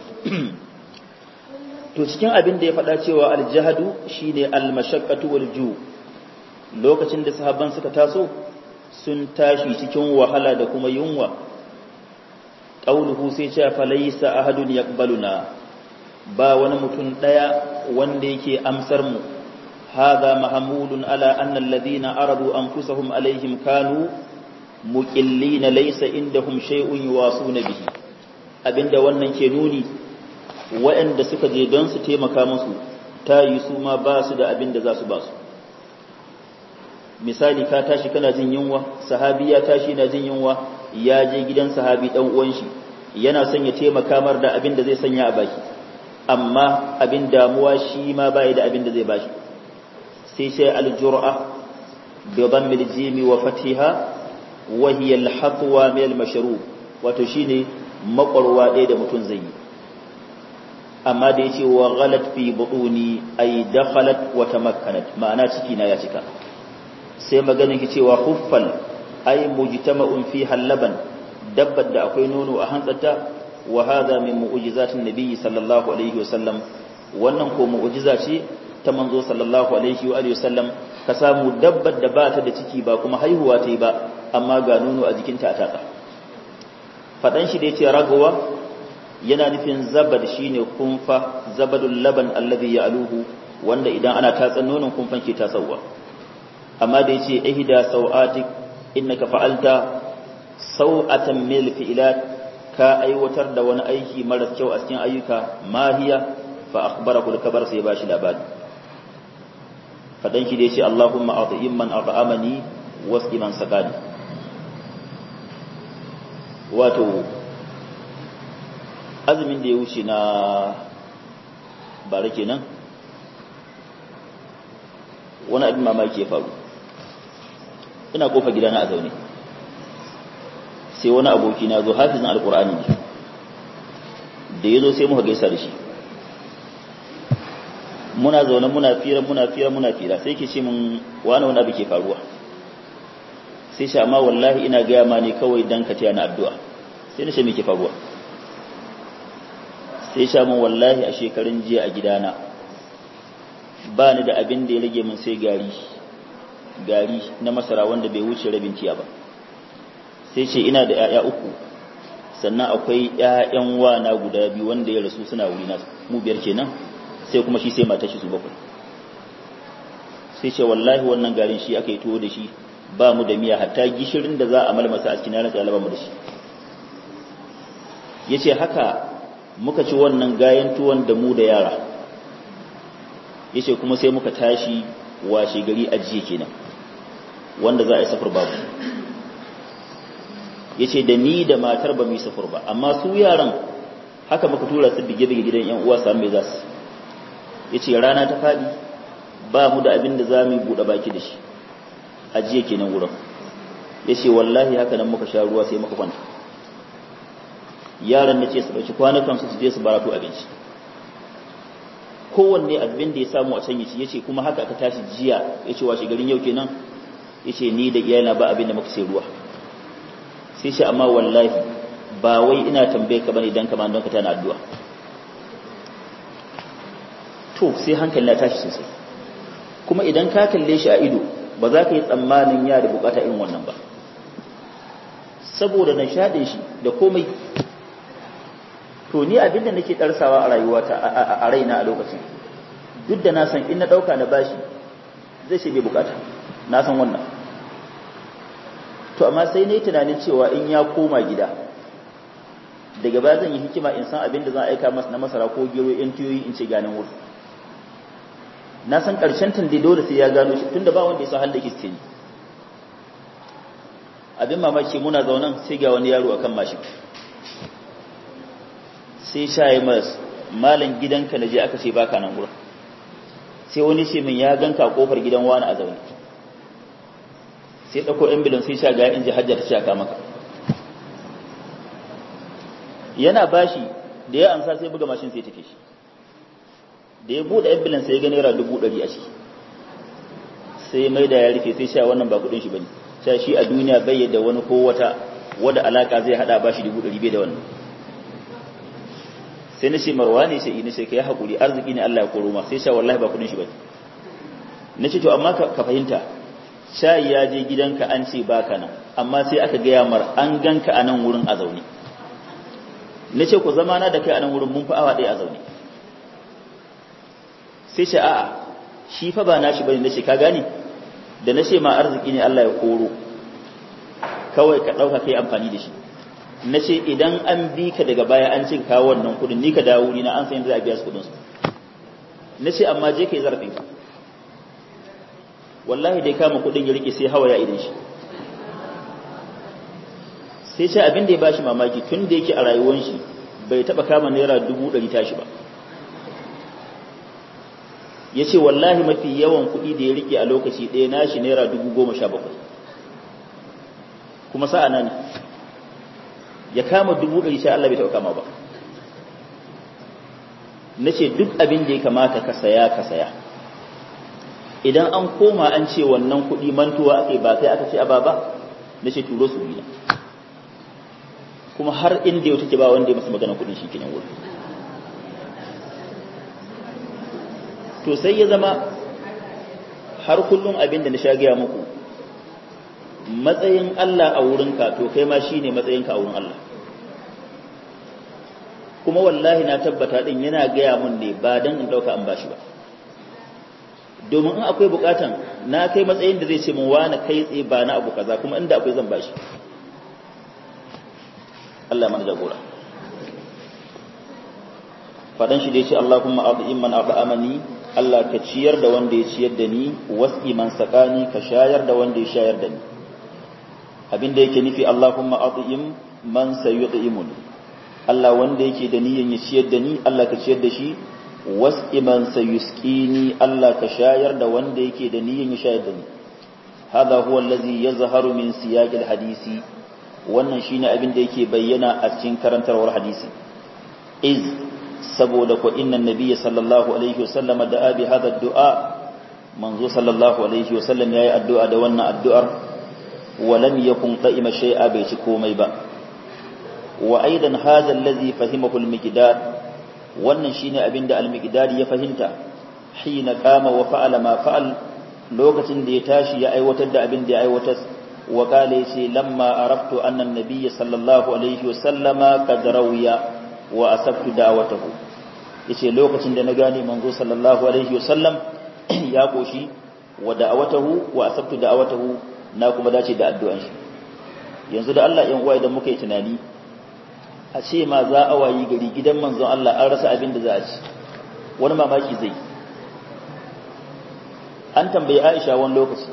to cikin abin da ya faɗa cewa aljahadu shine almashaqqatu walju lokacin da sahabban suka taso sun tashi cikin wahala da kuma yunwa qauluhu sai ce fa laysa ahadun yaqbaluna ba wani mutum daya wanda yake amsar mu hadha mahmulun ala anna alladhina aradu anfusahum alaihim kanu muqillina laysa indahum shay'un yuwasuna bihi abinda wannan ke nuni waɗanda suka je don su taimaka musu ta yi su ma ba su da abinda za su ba su misali ka tashi kana jin yunwa sahabi ya tashi na jin yunwa ya je gidan sahabi dan uwan shi yana son ya taimaka mar da abin da zai sanya a baki amma abin damuwa shi ma bai da abin da zai bashi sai sai al-jur'a bi dhammi al-jim wa fathiha wa hiya al-hatwa min al-mashrub wato shine makwarwa ɗaya da mutum zai yi amma da yace wa ghalat fi butuni ay dakhalat wa tamakkanat ma'ana ciki na ya cika sai maganin ki cewa huffal ay mujtama'un fi halaban dabbar da akwai nono a hantsarta wa hadha min mu'jizatin nabiyyi sallallahu alaihi wasallam wannan ko mu'jiza ce ta manzo sallallahu alaihi wa alihi wasallam ka samu dabbar da ba ta da ciki ba kuma haihuwa ta yi ba amma ga nono a jikinta a taka fadan shi da yace ragawa yana nufin zabad shine kunfa zabadul laban alladhi ya'luhu wanda idan ana tatsan nonon kunfan ke tasawa amma da yace ihda sau'atik innaka fa'alta sau'atan mil fi'lat ka aiwatar da wani aiki mara kyau a cikin ayyuka mahiya fa akhbarahu al-kabar sai bashi labari fadan shi da yace Allahumma a'ti man at'amani wasqi man sakani wato azumin da ya wuce na bare kenan wani abin mamaki ya faru ina kofa gidana a zaune sai wani aboki na zo hafizin alkur'ani ne da ya zo sai muka gaisa da shi muna zaune muna fira muna fira muna fira sai ke ce mun wani wani abu ke faruwa sai shi amma wallahi ina gaya ma ne kawai dan ka taya na addu'a sai na ce me ke faruwa sai sha mun wallahi a shekarun jiya a gidana ba ni da abin da ya rage mun sai gari gari na masara wanda bai wuce rabin tiya ba sai ce ina da 'ya'ya uku sannan akwai 'ya'yan wana guda biyu wanda ya rasu suna wuri na mu biyar kenan sai kuma shi sai matar shi su bakwai sai ce wallahi wannan garin shi aka yi tuwo da shi ba mu da miya hatta gishirin da za a malmasa a cikin ranar talaba mu da shi yace haka muka ci wannan gayan tuwon da mu da yara yace kuma sai muka tashi washe gari ajiye kenan wanda za a yi safar babu yace da ni da matar ba mu yi safar ba amma su yaran haka muka tura su bige bige gidan yan uwa samu mai zasu yace rana ta fadi ba mu da abin da za mu bude baki da shi ajiye kenan wurin yace wallahi haka nan muka sha ruwa sai muka kwanta yaran nace su dauki kwanukan su su je su barato abinci kowanne abin da ya samu a can yace yace kuma haka aka tashi jiya yace washe garin yau kenan yace ni da iyalina ba abin da muka sai ruwa sai shi amma wallahi ba wai ina tambaye ka bane dan kama don ka tana addu'a to sai hankali na tashi sosai kuma idan ka kalle shi a ido ba za ka yi tsammanin ya da bukata irin wannan ba saboda nishadin shi da komai to ni abin da nake ɗarsawa a rayuwata a raina a lokacin, duk da na san in na ɗauka na bashi zai ce bai bukata, na san wannan. To amma sai na yi tunanin cewa in ya koma gida daga baya zan yi hikima in san abin da zan aika masa na masara ko gero yan tiyoyi in ce ganin wuri. Na san ƙarshen tun dai dole sai ya gano shi tunda ba wanda ya san halin da ke ni. Abin mamaki muna zaunan sai ga wani yaro akan mashin. Sai shaye mas malan gidanka na je aka ce baka nan gurin. Sai wani ce min ya ganka a kofar gidan wani a zaune. Sai dauko ambulance sai sha ga inji hajja ta shaka maka. Yana bashi da ya amsa sai buga mashin sai take shi. Da ya bude ambulance sai ya ga naira dubu ɗari a ciki. Sai mai da ya rufe sai sha wannan ba kudin shi bane. Sha shi a duniya bai yadda wani ko wata wanda alaka zai hada bashi dubu ɗari bai da wannan. Sai na ce marwa ne sai ina sai kai hakuri arziki ne Allah ya koro ma sai sha wallahi ba kudin shi bane. Nace to amma ka fahimta shayi ya je gidanka an ce baka nan amma sai aka gaya mar an ganka a nan wurin a zaune. Nace ku zama na da kai a nan wurin mun fi awa ɗaya a zaune. Sai ce a'a shi fa ba nashi bane. Nace ka gane da nace ma arziki ne Allah ya koro kawai ka dauka kai amfani da shi. Nace idan an bi ka daga baya an ce ka wannan kudin ni ka dawo wuri na an san yadda za a biya su kudin su. Nace amma je kai zarafin ka. Wallahi dai kama kudin ya rike sai hawa ya idan shi. Sai ce abin da ya bashi mamaki tun da yake a rayuwar shi bai taba kama naira dubu ɗari tashi ba. Ya ce wallahi mafi yawan kuɗi da ya rike a lokaci ɗaya nashi naira dubu goma sha bakwai. Kuma sa'a na ne ya kama dubu ɗari sha Allah bai taɓa kama ba. Na ce duk abin da ya kamata ka saya ka saya. Idan an koma an ce wannan kuɗi mantuwa ake ba sai aka ce aba ba, na ce turo su biya. Kuma har inda yau take ba wanda ya masa magana kuɗin shi kenan wuri. To sai ya zama har kullum abin da na sha gaya muku, matsayin Allah a wurinka to kai ma shi ne matsayinka a wurin Allah. Kuma wallahi na tabbata ɗin yana gaya mun ne ba don in ɗauka an bashi ba. Domin in akwai bukatan na kai matsayin da zai ce mun wani kai tsaye ba na abu kaza kuma inda akwai zan bashi. Allah mana jagora. Fadan shi da yace Allahumma a'ti man at'amani, Allah ka ciyar da wanda ya ciyar da ni, wasqi man saqani, ka shayar da wanda ya shayar da ni. Abinda yake nufi Allahumma a'ti man sayut'imuni, Allah wanda yake da niyyar ya ciyar da ni, Allah ka ciyar da shi. Wasqi man sayusqini, Allah ka shayar da wanda yake da niyyar ya shayar da ni. Hada huwa allazi yazharu min siyaqil hadisi, wannan shine abin da yake bayyana a cikin karantarwar hadisi. Iz saboda ko innan nabiyyi sallallahu alaihi wasallam da abi hada du'a, manzo sallallahu alaihi wasallam yayi addu'a da wannan addu'ar, wa lam yakun qa'ima shay'a bai ci komai ba. Wa aidan hadha allazi fahimahu al-miqdad, wannan shine abinda al-miqdad ya fahimta hina qama wa fa'ala ma fa'al, lokacin da ya tashi ya aiwatar da abin da ya aiwatar. Wa qala yace lamma araftu anna an-nabiy sallallahu alaihi wa sallama qad rawiya wa asabtu da'watahu, yace lokacin da na gane manzo sallallahu alaihi wa sallam ya koshi wa da'watahu wa asabtu da'watahu, na kuma dace da addu'an shi. Yanzu da Allah yan uwa idan muka yi tunani a ce ma za a wayi gari gidan manzon Allah an rasa abin da za a ci, wani mamaki zai. An tambayi Aisha wani lokaci,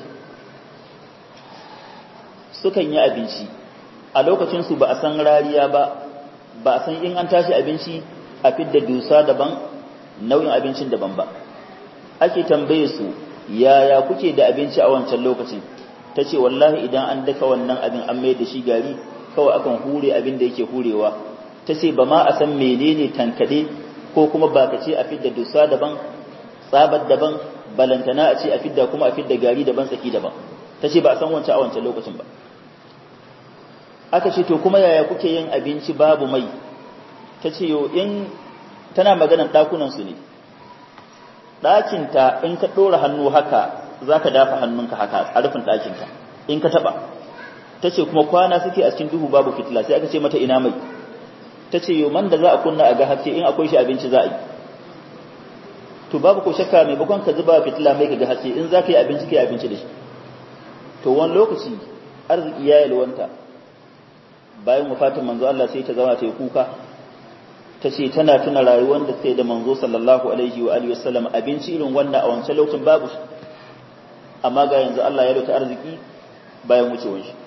sukan yi abinci a lokacinsu ba a san rariya ba, ba a san in an tashi abinci a fidda dusa daban, nau'in abincin daban ba. Ake tambaye su yaya kuke da abinci a wancan lokacin, ta ce wallahi idan an daka wannan abin an mai da shi gari kawai akan hure abin da yake hurewa. Ta ce ba ma a san menene tankade ko kuma ba ka ce a fidda dusa daban, tsabar daban, balantana a ce a fidda kuma a fidda gari daban, tsaki daban. Ta ce ba a san wancan a wancan lokacin ba. Aka ce to kuma yaya kuke yin abinci babu mai? Ta ce yo in tana maganan ɗakunansu ne, ɗakinta in ka ɗora hannu haka za ka dafa hannunka haka a rufin ɗakinka in ka taɓa. Ta ce kuma kwana suke a cikin duhu babu fitila, sai aka ce mata ina mai? Ta ta ce yau man da za a kunna a ga haske in akwai shi abinci za a yi to babu ko shakka mai bakon ka zuba fitila mai ka ga haske in za ka yi abinci ka yi abinci da shi to wani lokaci arziki ya yalwanta bayan wafatin manzo Allah sai ta zama ta yi kuka ta ce tana tuna rayuwar da sai da manzo sallallahu alaihi wa alihi wasallam abinci irin wannan a wancan lokacin babu shi amma ga yanzu Allah ya rota arziki bayan wucewar shi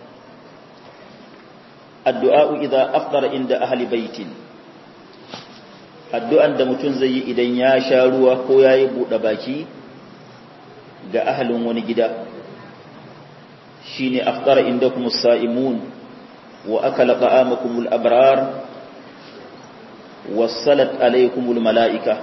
addu'a idza afṭara inda ahli baitin addu'an da mutum zai yi idan ya sha ruwa ko yayi bude baki ga ahalin wani gida shine afṭara indakumus sa'imun wa akala ta'amakumul abrar wassalat alaykumul malaika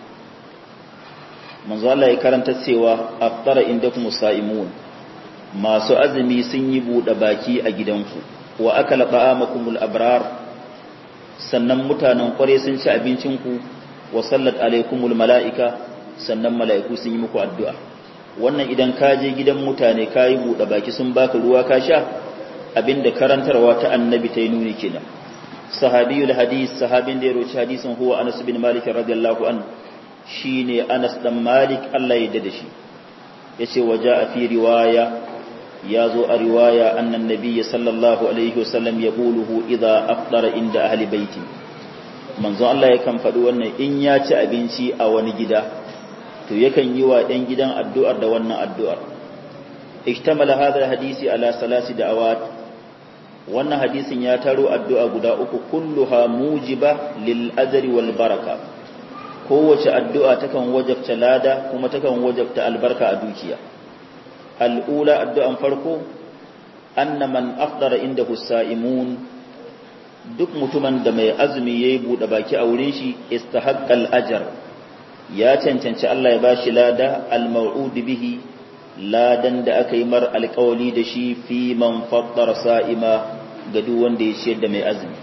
manzo Allah ya karanta cewa afṭara indakumus sa'imun masu azumi sun yi bude baki a gidanku wa akala ta'amakumul abrar sannan mutanen kware sun ci abincinku wa sallat alaykumul malaika sannan malaiku sun yi muku addu'a wannan idan ka je gidan mutane kai bude baki sun baka ruwa ka sha abinda karantarwa ta annabi ta yi nuni kenan sahabiyul hadis sahabin da ya roci hadisin huwa Anas bin Malik radiyallahu an shine Anas dan Malik Allah ya yarda da shi yace waja fi riwaya ya zo a riwaya annan nabiyyi sallallahu alaihi wasallam ya buluhu idza afdara inda ahli baiti manzo Allah yakan faɗi wannan in ya ci abinci a wani gida to yakan yi wa ɗan gidan addu'ar da wannan addu'ar ihtamala hadha hadisi ala salasi da'awat wannan hadisin ya taro addu'a guda uku kulluha mujiba lil ajri wal baraka kowace addu'a takan wajabta lada kuma takan wajabta albarka a dukiya al'ula addu'an farko anna man afdara indahu sa'imun duk mutumin da mai azumi yayi bude baki a wurin shi istahaqqal ajr ya cancanci Allah ya bashi lada al-maw'ud bihi ladan da aka yi mar alƙawali da shi fi man faddara sa'ima ga duk wanda ya ciyar da mai azumi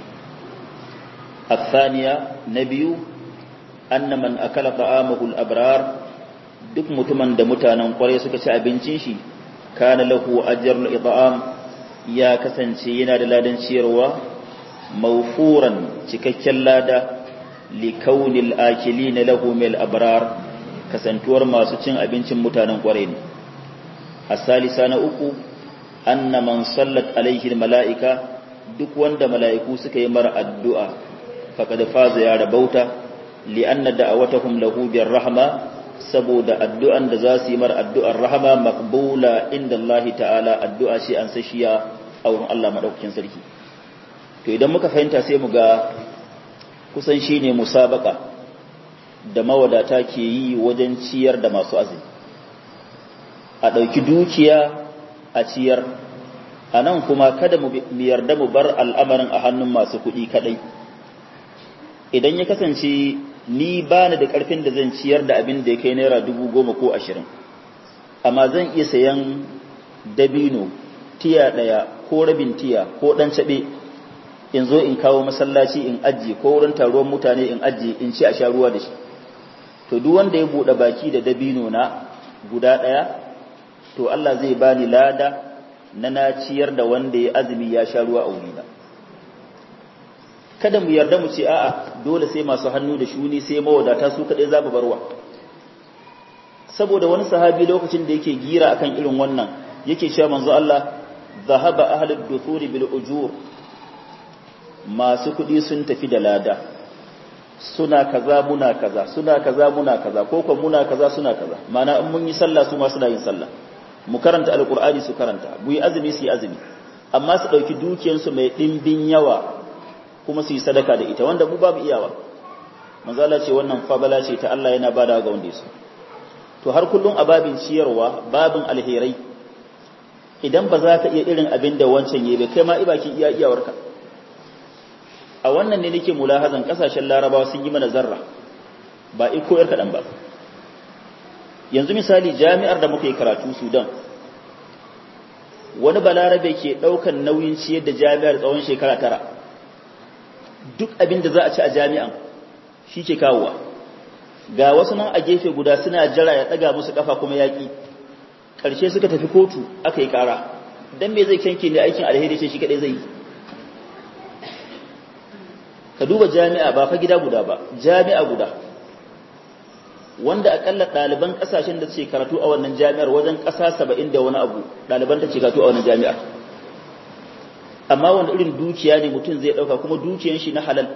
athaniya nabiyu anna man akala ta'amahu al-abrar duk mutumin da mutanen kwarai suka ci abincin shi kana lahu ajrul it'am ya kasance yana da ladan ciyarwa mawfuran cikakken lada li kaunil akilina lahu mil abrar kasantuwar masu cin abincin mutanen kwarai ne asalisa na uku anna man sallat alaihi almalaika duk wanda malaiku suka yi mar addu'a faqad faza ya rabauta li anna da'awatahum lahu birrahma saboda addu'an da za su yi mar addu'ar rahama maqbula inda Allah ta'ala addu'a shi an sashiya a wurin Allah madaukakin sarki to idan muka fahimta sai mu ga kusan shine musabaka da mawadata ke yi wajen ciyar da masu azumi a ɗauki dukiya a ciyar a nan kuma kada mu yarda mu bar al'amarin a hannun masu kuɗi kaɗai idan ya kasance ni ba ni da ƙarfin da zan ciyar da abin da ya kai naira dubu goma ko ashirin amma zan iya sayan dabino tiya ɗaya ko rabin tiya ko ɗan caɓe in zo in kawo masallaci in ajiye ko wurin taruwan mutane in ajiye in ci a sha ruwa da shi to duk wanda ya buɗe baki da dabino na guda ɗaya to Allah zai bani lada na na ciyar da wanda ya azumi ya sha ruwa a wurina kada mu yarda mu ce a'a dole sai masu hannu da shuni sai mawadata su kadai za mu barwa saboda wani sahabi lokacin da yake gira akan irin wannan yake cewa manzo Allah zahaba ahlud duthuri bil ujur masu kudi sun tafi da lada suna kaza muna kaza suna kaza muna kaza ko kuma muna kaza suna kaza mana in mun yi sallah su ma suna yin sallah mu karanta alqur'ani su karanta mu yi azumi su yi azumi amma su dauki dukiyansu mai dimbin yawa kuma su yi sadaka da ita wanda mu babu iyawa manzala ce wannan fabala ce ta Allah yana bada ga wanda yaso to har kullun a babin ciyarwa babin alherai idan ba za ka iya irin abin da wancan yayi ba kai ma ibaki iya iyawarka a wannan ne nake mulahazan kasashen larabawa sun yi mana zarra ba iko yar kadan ba yanzu misali jami'ar da muka yi karatu Sudan wani balarabe ke daukan nauyin ciyar da jami'ar tsawon shekara tara duk abin da za a ci a jami'an shi ke kawowa ga wasu nan a gefe guda suna jira ya daga musu kafa kuma yaki karshe suka tafi kotu aka yi kara dan me zai kyanke ne aikin alheri ce shi kadai zai yi ka duba jami'a ba fa gida guda ba, jami'a guda wanda akalla ɗaliban ƙasashen da suke karatu a wannan jami'ar wajen ƙasa saba'in da wani abu ɗaliban ta ce karatu a wannan jami'ar. Amma wanda irin dukiya ne mutum zai ɗauka kuma dukiyan shi na halal.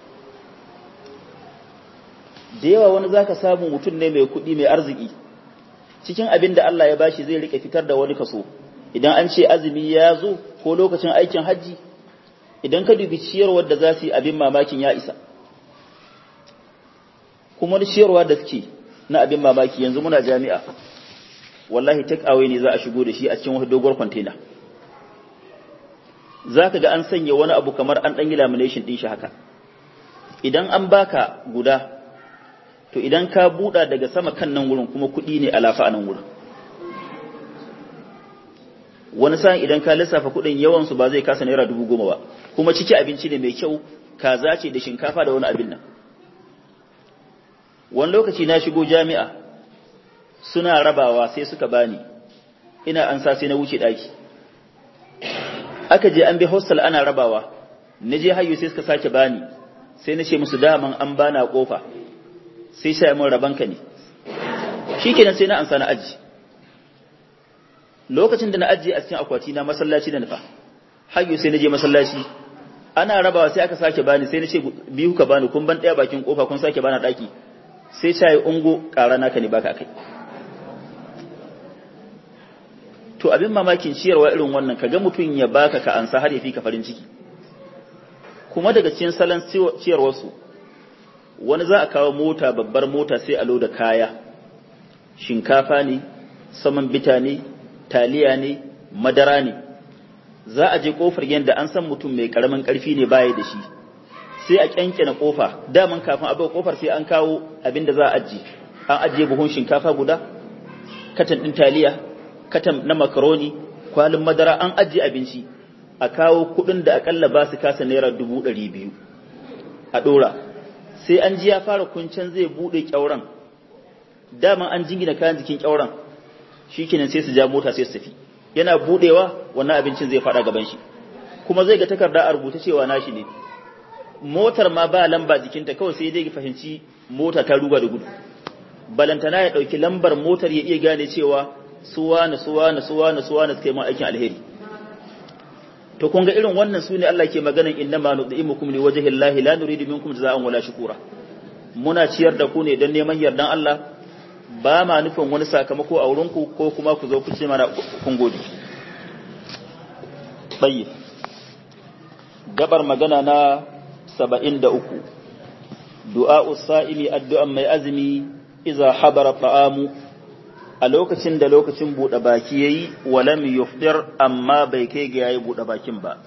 Da yawa wani zaka samu mutum ne mai kuɗi mai arziki, cikin abin da Allah ya bashi zai rika fitar da wani kaso. Idan an ce azumi ya zo ko lokacin aikin hajji, idan ka dubi ciyarwar da za su yi abin mamakin ya isa. Kuma wani ciyarwa da suke na abin mamaki yanzu muna jami'a, wallahi take away ne za a shigo da shi a cikin wani doguwar kwantena. Za ka ga an sanya wani abu kamar an ɗan yi lamination ɗin shi haka. Idan an baka guda, to idan ka buɗa daga sama kan nan wurin kuma kuɗi ne alafa a nan wurin. Wani sa'in idan ka lissafa kuɗin yawansu ba zai kasa naira dubu goma ba, kuma ciki abinci ne mai kyau, kaza ce da shinkafa da wani abin nan. Wani lokaci na shigo jami'a suna rabawa sai suka bani, ina an sa sai na wuce ɗaki. Aka je an bi hostel ana rabawa, na je hayu sai suka sake bani, sai na ce musu daman an bana kofa, sai sai mun rabanka ne. Shi kenan sai na ansa na aji. Lokacin da na ajiye a cikin akwati na masallaci da nufa, hayu sai na je masallaci, ana rabawa sai aka sake bani, sai na ce biyu ka bani, kun ban ɗaya bakin kofa kun sake bana ɗaki, sai sai ungo ƙara naka ne baka kai. To abin mamakin ciyarwa irin wannan kaga mutum ya baka ka ansa har ya fi ka farin ciki. Kuma daga cikin salon ciyarwar su wani za a kawo mota, babbar mota, sai a loda kaya, shinkafa ne, saman bita ne, taliya ne, madara ne. Za a je kofar yanda an san mutum mai karamin karfi ne baya da shi, sai a kyankyana kofa. Daman kafin a bai kofar sai an kawo abin da za a ajiye. An ajiye buhun shinkafa guda, katan din taliya, katan na makaroni, kwalin madara, an ajiye abinci. A kawo kudin da akalla ba su kasa naira dubu ɗari biyu a ɗora. Sai an ji ya fara kuncin zai buɗe ƙyauren, daman an jingina kayan jikin ƙyauren, shi kenan sai su ja mota sai su tafi. Yana buɗewa wannan abincin zai faɗa gaban shi, kuma zai ga takarda a rubuta cewa nashi ne. Motar ma ba lamba jikinta, kawai sai dai fahimci mota ta ruga da gudu. Balantana ya ɗauki lambar motar ya iya gane cewa suwa na suwa na suwa na suwa na suka yi ma aikin alheri. To kun ga irin wannan su ne Allah ke maganan inna ma nud'imukum li wajhi Allahi la nuridu minkum jazaa'an wala shukura. Muna ciyar da ku ne don neman yardan Allah, ba ma nufin wani sakamako a wurin ku ko kuma ku zo ku ce mana kun gode. Tayyib. Gabar magana na saba'in da uku. Du'a'u sa'imi, addu'an mai azumi iza habara ta'amu, a lokacin da lokacin buɗe baki ya yi, walam yufdir, amma bai kai ga ya yi buɗe bakin ba.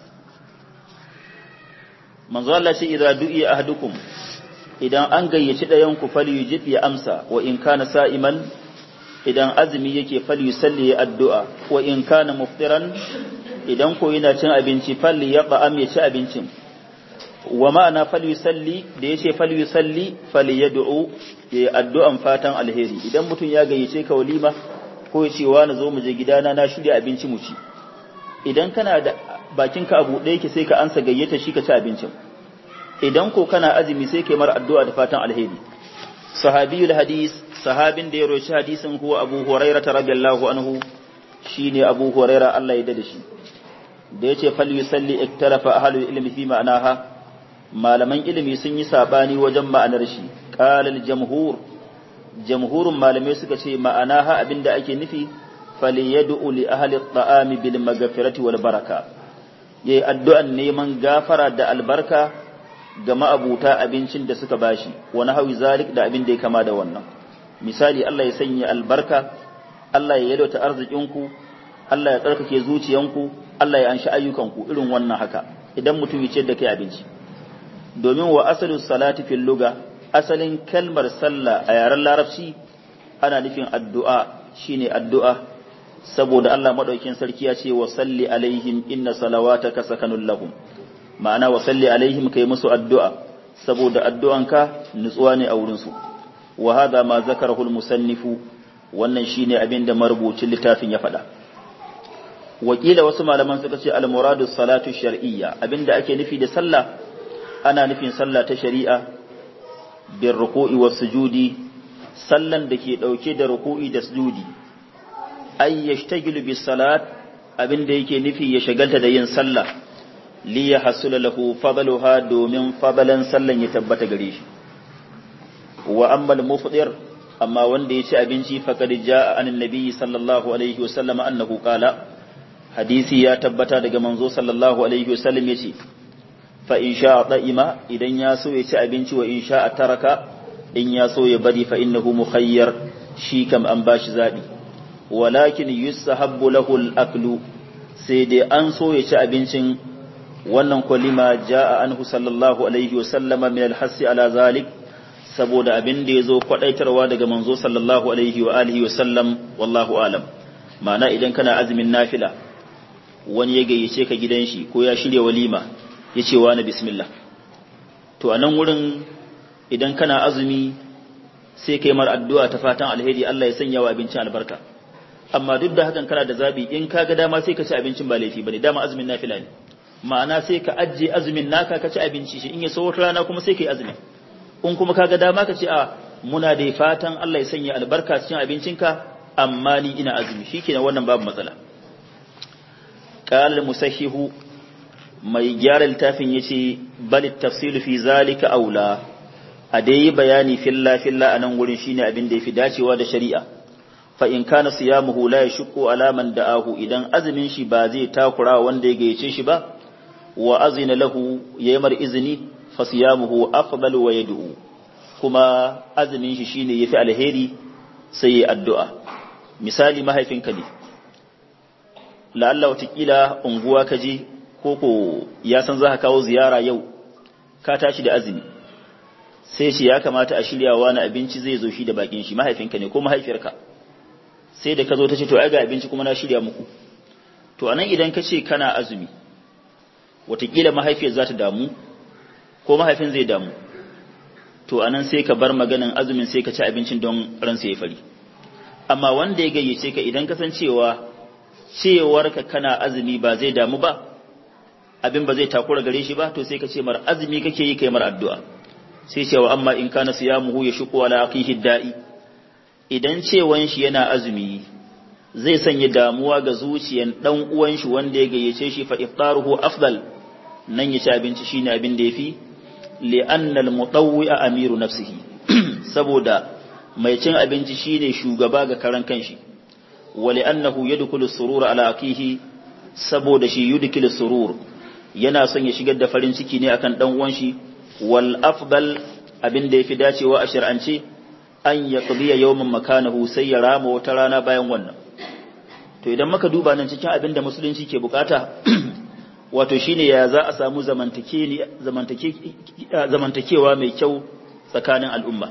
Manzo Allah ce, idza du'i ahadukum, idan an gayyaci ɗayanku falyujib ya amsa, wa in kana sa'iman, idan azumi yake falyusalli ya addu'a, wa in kana muftiran, idan ko yana cin abinci falli ya ba'am ya ci abincin. Wa ma'ana falyusalli, da ya ce falyusalli, falyad'u, ya addu'an fatan alheri. Idan mutum ya gayyace ka walima ko ya ce wa na zo mu je gidana na shirya abinci mu ci, idan kana da bakinka abu ɗaya ke sai ka ansa gayyata shi ka ci abincin. Idan ko kana azumi sai ka yi mara addu'a da fatan alheri. Sahabiyul hadis, sahabin da ya roci hadisin huwa Abu Hurairah radiyallahu anhu, shine Abu Hurairah Allah ya dade shi. Da yace fal yusalli iktarafa ahlul ilmi fi ma'anaha, malaman ilimi sun yi sabani wajen ma'anar shi. Qalal jamhur, jamhurun malamai suka ce ma'anaha abinda ake nufi falyad'u li ahli at-ta'ami bil maghfirati wal baraka, yayi addu'an neman gafara da albarka ga ma'abuta abincin da suka bashi, wani hawi zalik da abin da ya kama da wannan. Misali, Allah ya sanya albarka, Allah ya yalwata arzikinku, Allah ya tsarkake zuciyanku, Allah ya anshi ayyukanku, irin wannan haka idan mutum ya ce da kai abinci. Domin wa asalin salati fil luga, asalin kalmar sallah a yaren larabci ana nufin addu'a, shine addu'a, saboda Allah madaukakin sarki ya ce wa salli alaihim inna salawataka sakanul lahum, ma'ana wa salli alaihim kai musu addu'a, saboda addu'anka nutsuwa ne a wurinsu. Wa hada ma zakarahu al-musannifu, wannan shine abin da marubucin littafin ya faɗa. Wakila wasu malaman suka ce al-muradu salatu shar'iyya, abinda ake nufi da sallah ana nufin sallah ta shari'a bin ruku'i was sujudi sallan da ke dauke da ruku'i da sujudi ay yashtagilu bis salat abinda yake nufi ya shagalta da yin sallah li yahsul lahu fadluha domin fadalan sallan ya tabbata gare shi wa amma al mufdir amma wanda ya ci abinci faqad jaa anan nabiy sallallahu alaihi wasallam annahu qala hadisi ya tabbata daga manzo sallallahu alaihi wasallam yace fa in sha'a da'ima idan ya so ya ci abinci wa in sha'a taraka in ya so ya bari fa innahu mukhayyar shi kam an bashi zabi walakin yusahabbu lahu al-aklu sai dai an so ya ci abincin wannan kulima jaa anhu sallallahu alaihi wasallama min al-hasi ala zalik saboda abin da yazo kwadaitarwa daga manzo sallallahu alaihi wa alihi wasallam wallahu alam ma'ana idan kana azumin nafila wani ya gayyace ka gidan shi ko ya shirya walima yace wa na bismillah to anan wurin idan kana azumi sai kai mar addu'a ta fatan alheri Allah ya sanya wa abincin albarka amma duk da hakan kana da zabi in kaga dama sai ka ci abincin ba laifi bane dama azumin nafila ne ma'ana sai ka ajje azumin naka ka ci abinci shi in ya so wata rana kuma sai kai azumi in kuma kaga dama ka ce a muna da fatan Allah ya sanya albarka cikin abincinka amma ni ina azumi shikenan wannan babu matsala qala musahihu mai gyara littafin yace bal tafsil fi zalika aula a dai bayani filla filla anan gurin shine abin da yafi dacewa da shari'a fa in kana siyamuhu la yashqu ala man da'ahu idan azumin shi ba zai takura wanda ya gayyace shi ba wa azina lahu yaymar izini fa siyamuhu afdalu wa yad'u kuma azumin shi shine yafi alheri sai ya addu'a misali mahaifinka ne la'alla watakila unguwa kaje koko ya san za ka kawo ziyara yau ka tashi da azumi sai shi ya kamata a shiryawa na abinci zai zo shi da bakin shi mahaifinka ne ko mahaifiyarka sai da ka zo ta ce to ai ga abinci kuma na shirya muku to anan idan ka ce kana azumi watakila mahaifiyar za ta damu ko mahaifin zai damu to anan sai ka bar maganin azumin sai ka ci abincin don ransa ya fari amma wanda ya gayyace ka idan ka san cewa cewarka kana azumi ba zai damu ba abin ba zai takura gare shi ba to sai ka ce mar azumi kake yi kai mar addu'a sai cewa amma in kana siyamuhu yashqu ala aqihi da'i idan cewan shi yana azumi zai sanya damuwa ga zuciyan dan uwan shi wanda ya gayyace shi fa iftaruhu afdal nan ya ci abinci shine abin da yafi li'anna al-mutawwi'a amiru nafsihi saboda mai cin abinci shine shugaba ga karan kanshi wa li'annahu yadkhulu as-surura ala aqihi saboda shi yudkhilu as-surur yana son ya shigar da farin ciki ne akan dan uwan shi wal afdal abin da yafi dacewa a shar'ance an yaqdiya yawman makanahu sai ya rama wata rana bayan wannan to idan muka duba nan cikin abin da musulunci ke bukata wato shine ya za a samu zamantake zamantake zamantakewa mai kyau tsakanin al'umma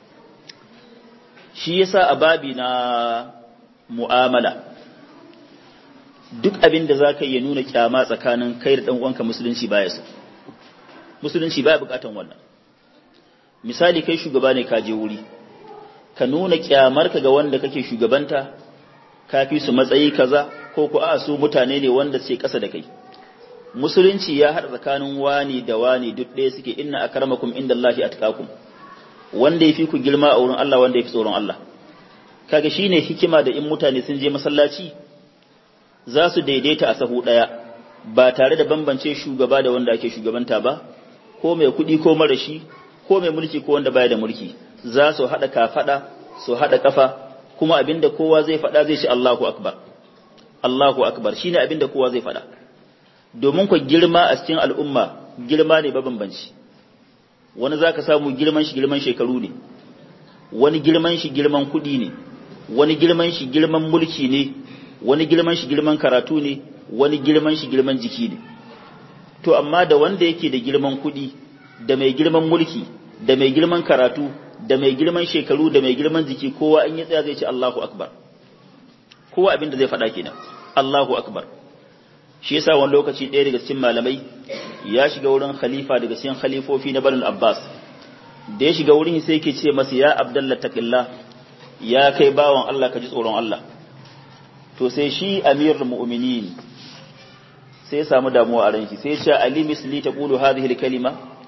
shi yasa a babi na mu'amala duk abin da zaka yi nuna kyama tsakanin kai da dan uwanka musulunci baya so musulunci baya bukatan wannan misali kai shugaba ne ka je wuri ka nuna kyamarka ga wanda kake shugabanta kafi su matsayi kaza ko ku a su mutane ne wanda suke kasa da kai musulunci ya haɗa tsakanin wani da wani duk ɗaya suke inna akramakum indallahi atqakum wanda yafi ku girma a wurin Allah wanda yafi tsoron Allah kaga shine hikima da in mutane sun je masallaci za su daidaita a sahu ɗaya ba tare da bambance shugaba da wanda ake shugabanta ba ko mai kuɗi ko marashi ko mai mulki ko wanda baya da mulki za su haɗa kafaɗa su haɗa kafa kuma abinda kowa zai faɗa zai ce Allahu akbar Allahu akbar shine abinda kowa zai faɗa domin ku girma a cikin al'umma girma ne ba bambanci wani zaka samu girman shi girman shekaru ne wani girman shi girman kuɗi ne wani girman shi girman mulki ne wani girman shi girman karatu ne wani girman shi girman jiki ne to amma da wanda yake da girman kuɗi da mai girman mulki da mai girman karatu da mai girman shekaru da mai girman jiki kowa in ya tsaya zai ce Allahu akbar kowa abin da zai faɗa kenan Allahu akbar shi yasa wani lokaci ɗaya daga cikin malamai ya shiga wurin khalifa daga cikin khalifofi na Banu Abbas da ya shiga wurin sai yake ce masa ya Abdullah taqillah ya kai bawan Allah ka ji tsoron Allah to sai shi amirul mu'minin sai ya samu damuwa a ranki sai ya ce ali misli taqulu hadhihi al-kalima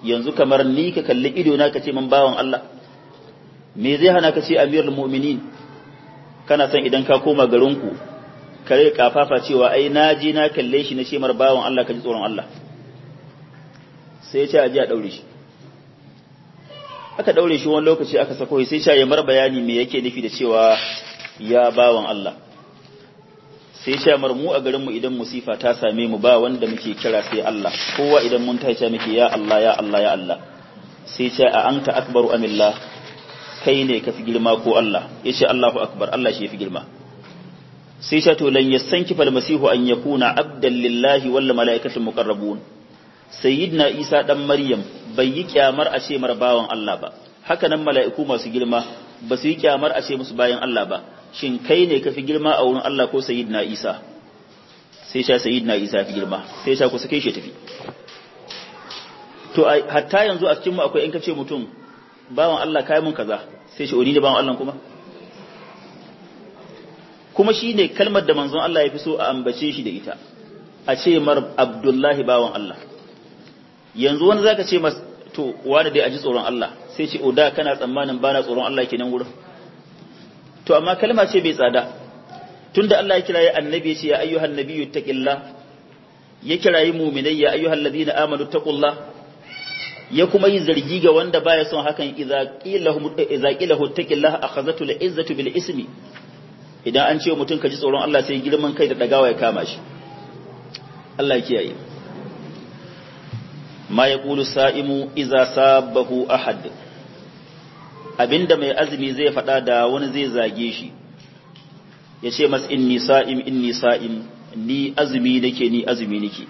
yanzu kamar ni ka kalli ido na ka ce man bawan Allah me zai hana ka ce amirul mu'minin kana son idan ka koma garinku kare kafafa cewa ai na je na kalle shi na ce mar bawan Allah ka ji tsoron Allah sai ya ce a ji a daure shi aka daure shi wani lokaci aka sako shi sai ya mar bayani me yake nufi da cewa ya bawan Allah sai sha mu a garinmu idan musifa ta same mu ba wanda muke kira sai Allah kowa idan mun tashi muke ya Allah ya Allah ya Allah sai sha a anta akbaru amillah kai ne kafi girma ko Allah yace Allahu akbar Allah shi yafi girma sai sha to lan yasanki fal masihu an yakuna abdan lillahi wal malaikatu muqarrabun sayyidina Isa dan Maryam bai yi kyamar a ce mar bawan Allah ba haka nan mala'iku masu girma ba su yi kyamar a ce musu bayan Allah ba shin kai ne ka fi girma a wurin Allah ko sayyidina Isa sai sha sayyidina Isa fi girma sai sha ku sake shi tafi to hatta yanzu a cikin mu akwai in kace mutum bawan Allah kai mun kaza sai shi ori ne bawan Allah kuma kuma shine kalmar da manzon Allah ya fi so a ambace shi da ita a ce mar Abdullahi bawan Allah yanzu wani zaka ce mas to wani dai aji tsoron Allah sai ce o da kana tsammanin bana tsoron Allah kenan wurin to amma kalma ce bai tsada tunda Allah ya kiraye annabi ya ce ya ayyuhan nabiyyu taqillah ya kiraye mu'minai ya ayyuhal ladina amanu taqullah ya kuma yi zargi ga wanda baya son hakan idza qilahu idza qilahu taqillah akhazatu al-izzatu bil ismi idan an ce mutum ka ji tsoron Allah sai girman kai da dagawa ya kama shi Allah ya kiyaye ma yaqulu sa'imu idza sabahu ahad abinda mai azumi zai faɗa da wani zai zage shi ya ce mas inni sa'im inni sa'im ni azumi nake ni azumi nake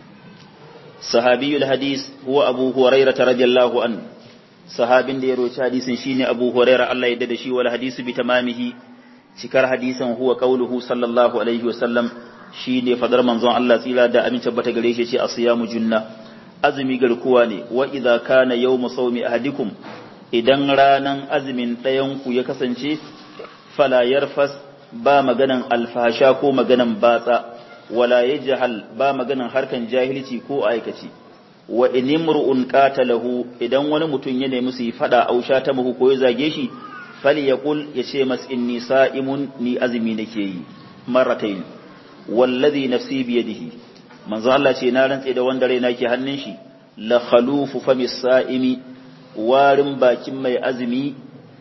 sahabiyul hadis huwa abu hurairah radiyallahu an sahabin da ya roci hadisin shine abu hurairah Allah ya dade shi wal hadisu bi tamamihi cikar hadisin huwa qauluhu sallallahu alaihi wasallam shine fadar manzon Allah tsira da amince bata gare shi ce asiyamu junna azumi garkuwa ne wa idza kana yawmu sawmi ahadikum idan ranan azumin ɗayanku ya kasance fala yarfas ba maganan alfasha ko maganan batsa wala yajhal ba maganan harkan jahilci ko aikaci wa inimru'un qatalahu idan wani mutum ya nemi su fada ausha ta muku ko ya zage shi falyaqul yace mas inni sa'imun ni azumi nake yi marratayn wallazi nafsi bi yadihi manzo Allah ce na rantse da wanda raina ke hannun shi la khalufu famis sa'imi warin bakin mai azumi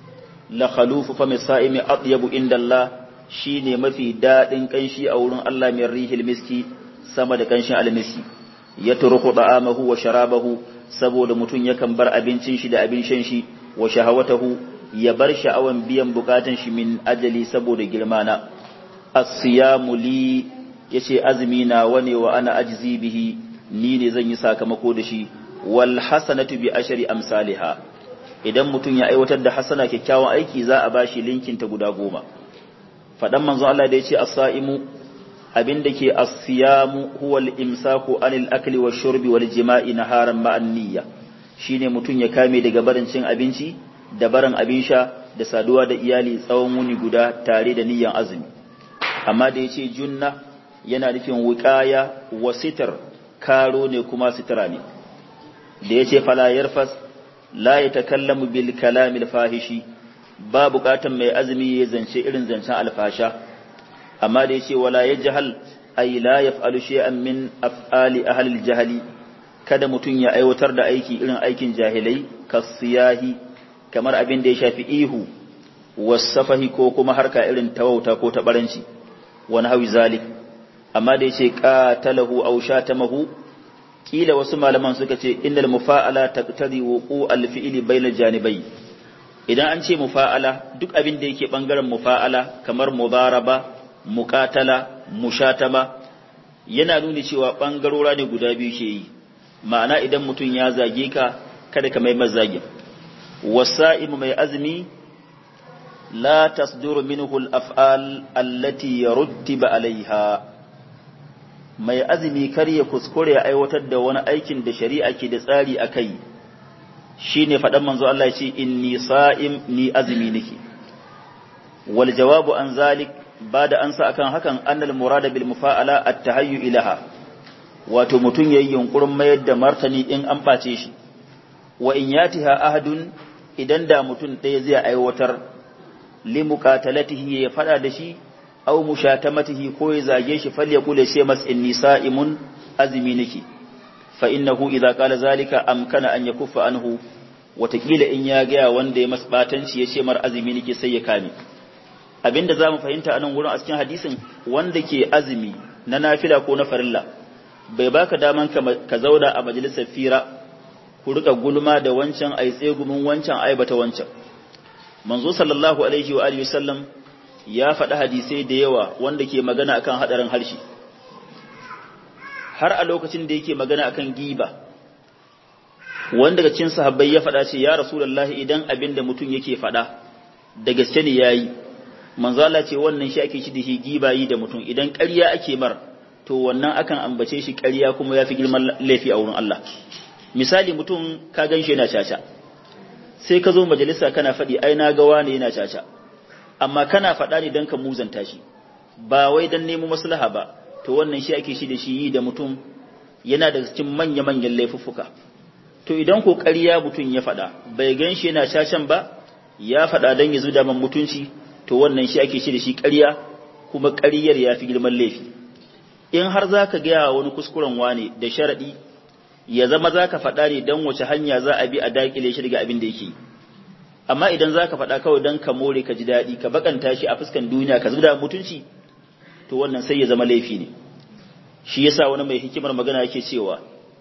la khalufu fa misaimi atyabu inda Allah shine mafi dadin kanshi a wurin Allah mai rihil miski sama da kanshin almiski yatruku da'amahu wa sharabahu saboda mutun yakan bar abincin shi da abin shan shi wa shahawatahu ya bar sha'awan biyan bukatun shi min ajali saboda girmana as-siyamu li yace azumi na wane wa ana ajzi bihi ni ne zan yi sakamako da shi wal hasanatu bi ashri amsalha idan mutun ya aiwatar da hasana kyakkyawan aiki za a bashi linkin ta guda goma fadan manzon Allah da yace as-saimu abinda ke as-siyamu huwa al-imsaku anil akli wash-shurbi wal jima'i naharan ma'an niyya shine mutun ya kame daga barin cin abinci da barin abin sha da saduwa da iyali tsawon wuni guda tare da niyyan azumi amma da yace junna yana nufin wiqaya wa sitr karo ne kuma sitira ne da ya ce fala yarfas la ya takallamu bil kalamil fahishi ba bukatan mai azumi ya zance irin zancen alfasha amma da ya ce wala yajhal ay la yaf'alu shay'an min af'ali ahli al-jahli kada mutun ya aiwatar da aiki irin aikin jahilai kasiyahi kamar abin da ya shafi ihu wasafahi ko kuma harka irin tawauta ko tabaranci wani hawi zalik amma da ya ce qatalahu aw shatamahu kila wasu malaman suka ce innal mufa'ala taqtadi wuqu al-fi'li bayna janibai idan an ce mufa'ala duk abin da yake bangaren mufa'ala kamar mudaraba muqatala mushatama yana nuni cewa bangarora ne guda biyu ke yi ma'ana idan mutum ya zage ka kada ka mai mazage wasa'imu mai azmi la tasduru minhu al-af'al allati yaruttiba alaiha mai azumi kar ya kuskure ya aiwatar da wani aikin da shari'a ke da tsari a kai shi ne faɗan manzo Allah ya ce inni sa'im ni azumi nake wal jawabu an zalik ba da ansa akan hakan annal murada bil mufa'ala at-tahayyu ilaha wato mutun yayi yunkurin mayar da martani in an face shi wa in yatiha ahadun idan da mutum ɗaya zai aiwatar li muqatalatihi ya fada da shi aw mushatamatihi ko ya zage shi falyakul sai mas inni sa'imun azmi niki fa innahu idza qala zalika amkana an yakuffa anhu watakila in ya ga wanda ya masbatanci ya ce mar azmi niki sai ya kame abinda zamu fahimta anan gurin a cikin hadisin wanda ke azumi na nafila ko na farilla bai baka daman ka zauna a majalisar fira ku rika gulma da wancan ai tsegumin wancan ai bata wancan manzo sallallahu alaihi wa alihi wasallam ya faɗi hadisai da yawa wanda ke magana akan hadarin harshe har a lokacin da yake magana akan giba wanda daga cikin sahabbai ya faɗa ce ya rasulullahi idan abin da mutum yake faɗa da gaske ne yayi manzo Allah ce wannan shi ake shi da shi giba yi da mutum idan ƙarya ake mar to wannan akan ambace shi ƙarya kuma yafi girman laifi a wurin Allah misali mutum ka ganshi yana caca sai ka zo majalisa kana faɗi ai na ga wani yana caca amma kana faɗa ne don ka muzanta shi ba wai don nemo maslaha ba to wannan shi ake shi da shi yi da mutum yana da cikin manya-manyan laifuffuka to idan ko ƙarya mutum ya faɗa bai gan shi yana cacan ba ya faɗa don ya zuda man mutunci to wannan shi ake shi da shi ƙarya kuma ƙaryar ya fi girman laifi in har za ka gaya wani kuskuren wane da sharaɗi ya zama za ka faɗa ne don wace hanya za a bi a daƙile shi daga abin da yake yi amma idan za ka faɗa kawai don ka more ka ji daɗi ka bakanta shi a fuskan duniya ka zuda mutunci to wannan sai ya zama laifi ne shi yasa wani mai hikimar magana yake cewa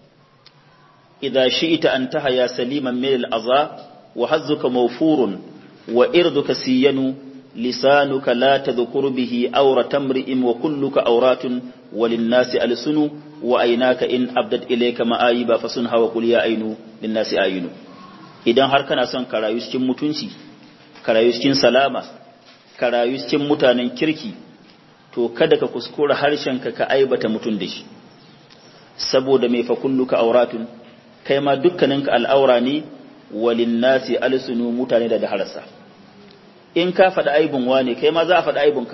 idza shi'ta an tahya saliman min al-adha wa hazzuka mawfurun wa irduka siyanu lisanuka la tadhkur bihi awrata imri'in wa kulluka awratun walin-nasi alsunu wa aynaka in abdat ilayka ma'ayiba fasunha wa qul ya aynu lin-nasi aynu idan har kana son ka rayu cikin mutunci ka rayu cikin salama ka rayu cikin mutanen kirki to kada ka kuskura harshenka ka aibata mutun da shi saboda mai fa kulluka auratun kai ma dukkaninka al'aura ne walin-nasi alsunu mutane da harasa in ka faɗa aibun wane kai ma za a faɗa aibunka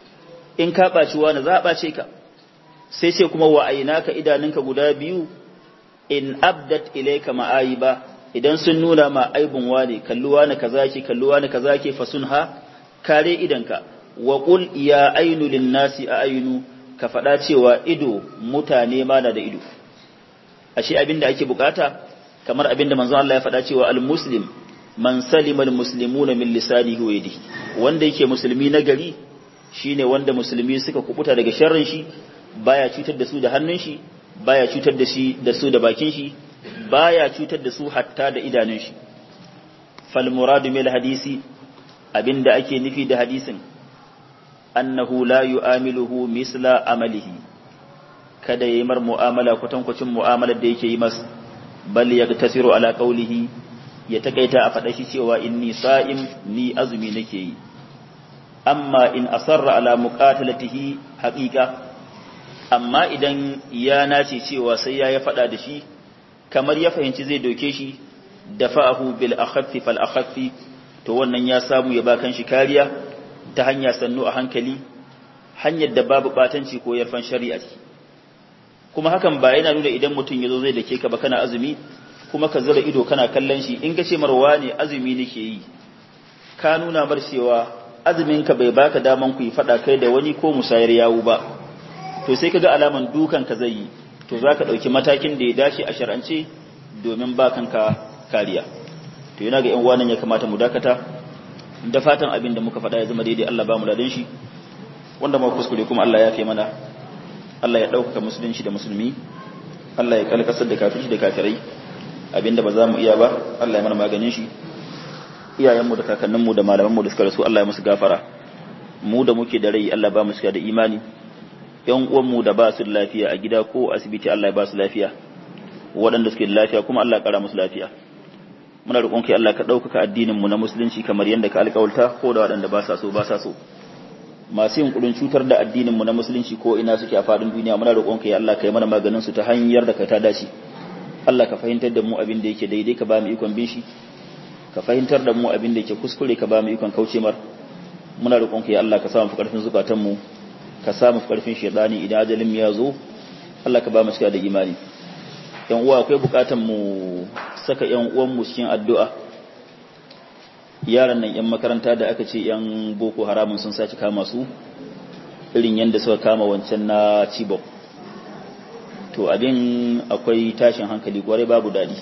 in ka ɓaci wane za a ɓace ka sai ce kuma wa aynaka idanunka guda biyu in abdat ilayka ma'ayiba idan sun nuna ma aibun wane kalluwa na kaza ke kalluwa na kaza ke fasunha kare idanka wa qul ya aynu lin nasi aynu ka faɗa cewa ido mutane ma na da ido ashe abinda ake bukata kamar abinda manzon Allah ya faɗa cewa al muslim man salima al muslimuna min lisanihi wa yadihi wanda yake musulmi na gari shine wanda musulmi suka kubuta daga sharrin shi baya cutar da su da hannun shi baya cutar da shi da su da bakin shi baya cutar da su hatta da idanun shi fal muradu mil hadisi abinda ake nufi da hadisin annahu la yu'amiluhu misla amalihi kada yayi mar mu'amala kwatankwacin mu'amalar da yake yi mas bal yaktasiru ala qawlihi ya takaita a fada shi cewa inni sa'im ni azumi nake yi amma in asarra ala muqatalatihi haqiqa amma idan ya nace cewa sai ya ya fada da shi kamar ya fahimci zai doke shi dafa'ahu bil akhaffi fal akhaffi to wannan ya samu ya ba kan shi kariya ta hanya sannu a hankali hanyar da babu batanci ko yarfan shari'a kuma hakan ba yana nuna idan mutum yazo zai dake ka ba kana azumi kuma ka zura ido kana kallon shi in ka ce marwa ne azumi nake yi ka nuna mar cewa azumin ka bai baka daman ku yi fada kai da wani ko musayar yawu ba to sai kaga alaman dukan ka zai yi to zaka dauki matakin da ya dace a shar'ance domin ba kanka kariya to yana ga yan uwan ya kamata mu dakata da fatan abin da muka faɗa ya zama daidai Allah ba mu ladan shi wanda ma kuskure kuma Allah ya kai mana Allah ya ɗaukaka musulunci da musulmi Allah ya kalkasar da kafirci da kafirai abinda ba za mu iya ba Allah ya mana maganin shi iyayenmu da kakanninmu da malamanmu da suka rasu Allah ya musu gafara mu da muke da rai Allah ba mu cika da imani yan uwanmu da ba su da lafiya a gida ko asibiti Allah ya ba su lafiya waɗanda suke da lafiya kuma Allah ya ƙara musu lafiya muna roƙon kai Allah ka ɗaukaka addinin mu na musulunci kamar yadda ka alƙawarta ko da waɗanda ba sa so ba sa so masu yin kudin cutar da addinin mu na musulunci ko ina suke a faɗin duniya muna roƙon kai Allah ka yi mana maganin su ta hanyar da ka ta dace Allah ka fahimtar da mu abin da yake daidai ka ba mu ikon bin shi ka fahimtar da mu abin da yake kuskure ka ba mu ikon kauce mar muna roƙon kai Allah ka sa mu karfin zukatan mu ka sa mu karfin shedani idan ajalin ya zo Allah ka ba mu cika da imani yan uwa akwai bukatan mu saka yan uwan mu cikin addu'a. Yaran nan yan makaranta da aka ce yan boko haramun sun saci kama su irin yanda suka kama wancan na Chibok, to abin akwai tashin hankali kwarai babu dadi,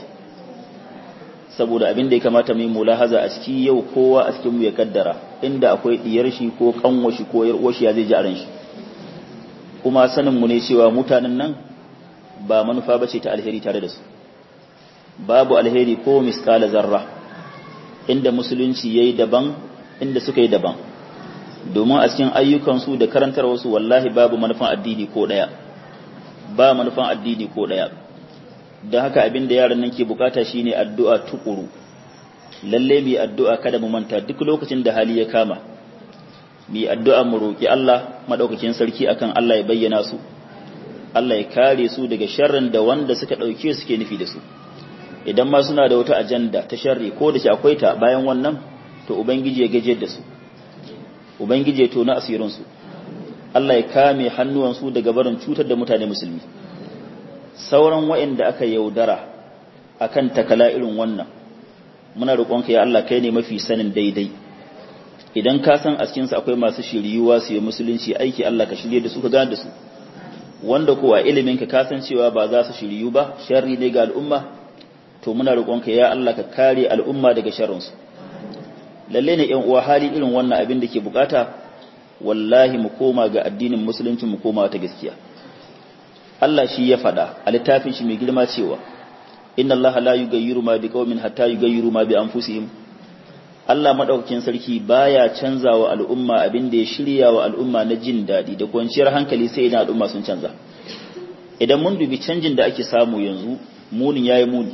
saboda abin da ya kamata mu yi mulahaza a ciki yau kowa a cikin mu ya kaddara inda akwai diyar shi ko kanwa shi ko yar uwashi ya zai ji a ran shi. Kuma sanin mu ne cewa mutanen nan ba manufa bace ta alheri tare da su, babu alheri ko misqala zarra inda musulunci yayi daban inda suka yi daban, domin a cikin ayyukan su da karantarwar su wallahi babu manufan addini ko daya, ba manufan addini ko daya. don haka abin da yaran nan ke bukata shine addu'a tukuru, lalle mu addu'a kada mu manta duk lokacin da hali ya kama, mu addu'a mu roki Allah madaukakin sarki akan Allah ya bayyana su, Allah ya kare su daga sharrin da wanda suka dauke suke nufi da su. Idan ma suna da wata ajanda ta sharri ko da shi akwai ta bayan wannan, to ubangiji ya gaje da su, ubangiji ya tona asirin su, Allah ya kame hannuwan su daga barin cutar da mutane musulmi. Sauran waɗanda aka yaudara akan takala irin wannan, muna roƙonka ya Allah kai ne mafi sanin daidai. Idan ka san a cikin su akwai masu shiriyuwa su yi musulunci aiki, Allah ka shirye da su ka gane da su. Wanda ko a ilimin ka ka san cewa ba za su shiriyu ba, sharri ne ga al'umma, to muna roƙonka ya Allah ka kare al'umma daga sharrin su. Lalle ne ƴan uwa, hali irin wannan abin da ke bukata wallahi mu koma ga addinin musulunci, mu koma ta gaskiya. Allah shi ya faɗa a littafin shi mai girma cewa inna Allah la yughayyiru ma biqaumin hatta yughayyiru ma bi anfusihim. Allah madaukakin sarki baya canzawa al'umma abin da ya shirya wa al'umma na jin dadi da kwanciyar hankali sai idan al'umma sun canza. Idan mun dubi canjin da ake samu yanzu, munin yayi muni.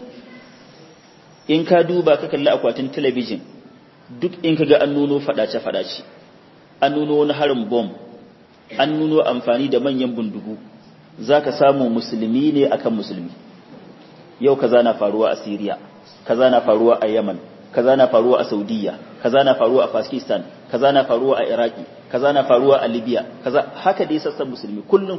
In ka duba ka kalli akwatin talabijin, duk in ka ga an nuno fadace fadace, an nuno wani harin bomb, an nuno amfani da manyan bindigu, za ka samu musulmi ne akan musulmi. Yau kaza na faruwa a Syria, kaza na faruwa a Yemen, kaza na faruwa a Saudiya, kaza na faruwa a Pakistan, kaza na faruwa a Iraki, kaza na faruwa a Libya, kaza haka dai sassan musulmi kullum.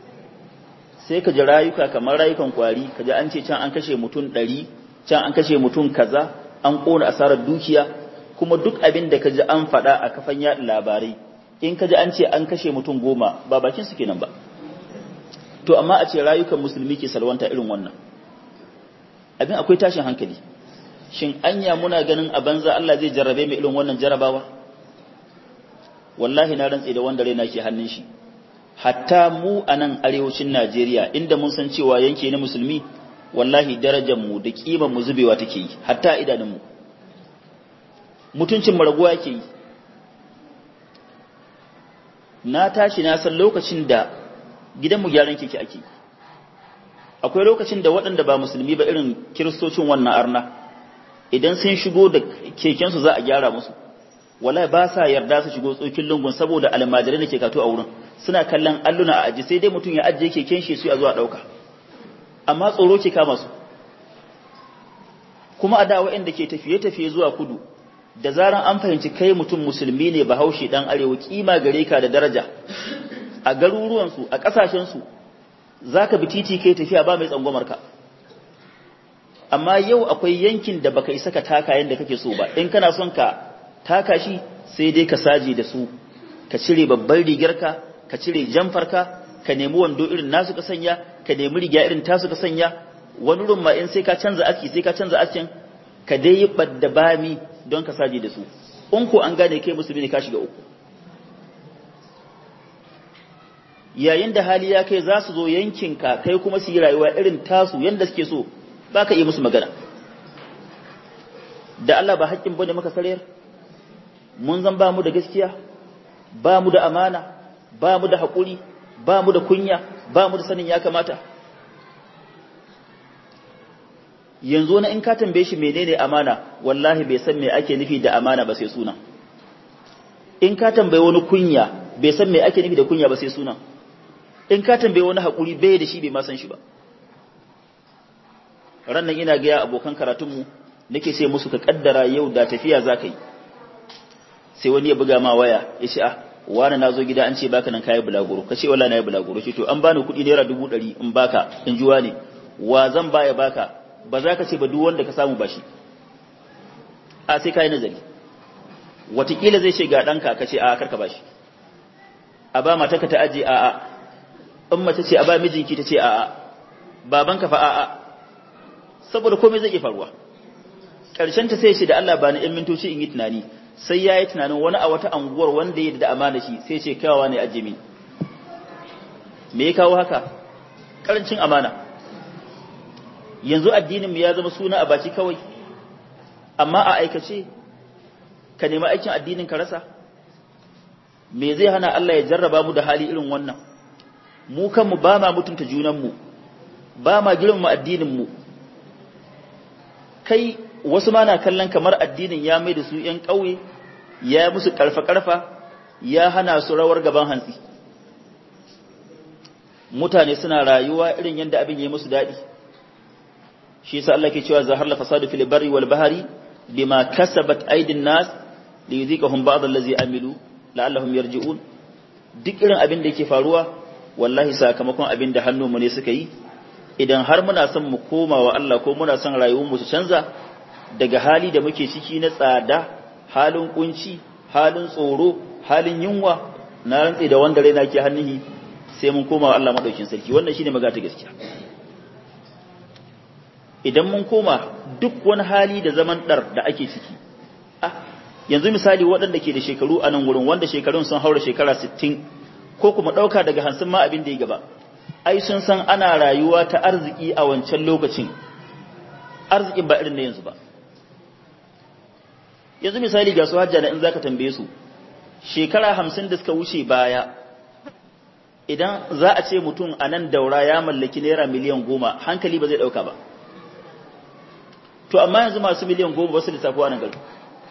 Sai ka ji rayuka kamar rayukan kwari, ka ji an ce can an kashe mutum ɗari, can an kashe mutum kaza, an ƙona asarar dukiya, kuma duk abin da ka ji an faɗa a kafan yaɗa labarai, in ka ji an ce an kashe mutum goma ba bakin su kenan ba. To amma a ce rayukan musulmi ke salwanta irin wannan abin, akwai tashin hankali. Shin anya muna ganin a banza Allah zai jarrabe mu irin wannan jarabawa? Wallahi na rantse da wanda raina ke hannun shi, hatta mu a nan arewacin Najeriya inda mun san cewa yanke na musulmi, wallahi darajar mu da kiman mu zubewa take yi, hatta idanun mu mutuncin mu raguwa yake yi. Na tashi na san lokacin da gidanmu gyaran keke ake, akwai lokacin da waɗanda ba musulmi ba irin kiristocin wannan arna, idan sun shigo da kekensu za a gyara musu, wallahi ba sa yarda su shigo tsokin lungun saboda almajirai da ke kato a wurin suna kallon alluna a aji, sai dai mutum ya ajiye keken shi su a zuwa ɗauka, amma tsoro ke kama su. Kuma a da waɗanda ke tafiye-tafiye zuwa kudu, da zaran an fahimci kai mutum musulmi ne bahaushe ɗan arewa, kima gare ka da daraja a garuruwansu, a ƙasashensu, za ka bi titi kai tafiya ba mai tsangwamarka. Amma yau akwai yankin da baka isa ka taka yadda kake so ba, in kana son ka taka shi sai dai ka saje da su, ka cire babbar rigarka, ka cire jamfarka, ka nemi wando irin nasu ka sanya, ka nemi riga irin tasu ka sanya, wani rumma in sai ka canza aski sai ka canza askin, ka dai yi badda bami don ka saje da su. In ko an gane kai musulmi ne ka shiga uku. Yayin da hali ya kai za su zo yankinka kai kuma su yi rayuwa irin tasu yadda suke so, ba ka iya musu magana. Da Allah ba haƙƙin bane maka sarayar? Mun zan ba mu da gaskiya, ba mu da amana, ba mu da haƙuri, ba mu da kunya, ba mu da sanin ya kamata. Yanzu na in ka tambaye shi menene amana, wallahi bai san me ake nufi da amana ba sai suna. In ka tambaye wani kunya, bai san me ake nufi da kunya ba sai suna. In ka tambaye wani haƙuri bai da shi, bai ma san shi ba. Rannan ina ga abokan karatunmu nake ce musu ka kaddara yau da tafiya za ka yi, sai wani ya buga ma waya ya ce ah wani na zo gida an ce baka nan kayi bulaguro, ka ce wala na yi bulaguro, ce to an bani kuɗi naira dubu ɗari in baka in ji wani, wa zan baya baka ba za ka ce ba duk wanda ka samu bashi a sai kai nazari watakila zai ce ga danka ka ce a karka bashi a ba matarka ta aje a a in mace ce a ba mijinki ta ce a a babanka fa a a saboda komai zai iya faruwa karshen ta sai shi da Allah ba ni ɗan mintoci in yi tunani sai yayi tunanin wani a wata anguwar wanda ya da amana shi sai ce kawawa ne aje mini me ya kawo haka karancin amana yanzu addinin mu ya zama suna a baki kawai amma a aikace ka nemi aikin addinin ka rasa me zai hana Allah ya jarraba mu da hali irin wannan mu kanmu ba ma mutunta junanmu ba ma girmama addinin mu kai wasu ma na kallon kamar addinin ya mai da su ƴan ƙauye ya musu karfa karfa ya hana su rawar gaban hantsi mutane suna rayuwa irin yanda abin yayi musu dadi shi yasa Allah ke cewa zahar la fasadu fil barri wal bahri bima kasabat aydin nas liyudhikahum ba'd allazi amilu la'allahum yarji'un duk irin abin da yake faruwa wallahi sakamakon abin da hannunmu ne suka yi idan har muna son mu koma wa Allah ko muna son rayuwar mu su canza daga hali da muke ciki na tsada halin kunci halin tsoro halin yunwa na rantsi da wanda raina ke hannunhi sai mun koma wa Allah madaukin sarki wannan shine magana ta gaskiya idan mun koma duk wani hali da zaman dar da ake ciki ah yanzu misali waɗanda ke da shekaru a nan wurin wanda shekarun sun haura shekara sittin ko kuma ɗauka daga hansun ma abin da ya gaba ai sun san ana rayuwa ta arziki a wancan lokacin arzikin ba irin na yanzu ba yanzu misali ga su hajja da in zaka tambaye su shekara hamsin da suka wuce baya idan za a ce mutum a nan daura ya mallaki naira miliyan goma hankali ba zai ɗauka ba to amma yanzu masu miliyan goma ba su lissafuwa nan gari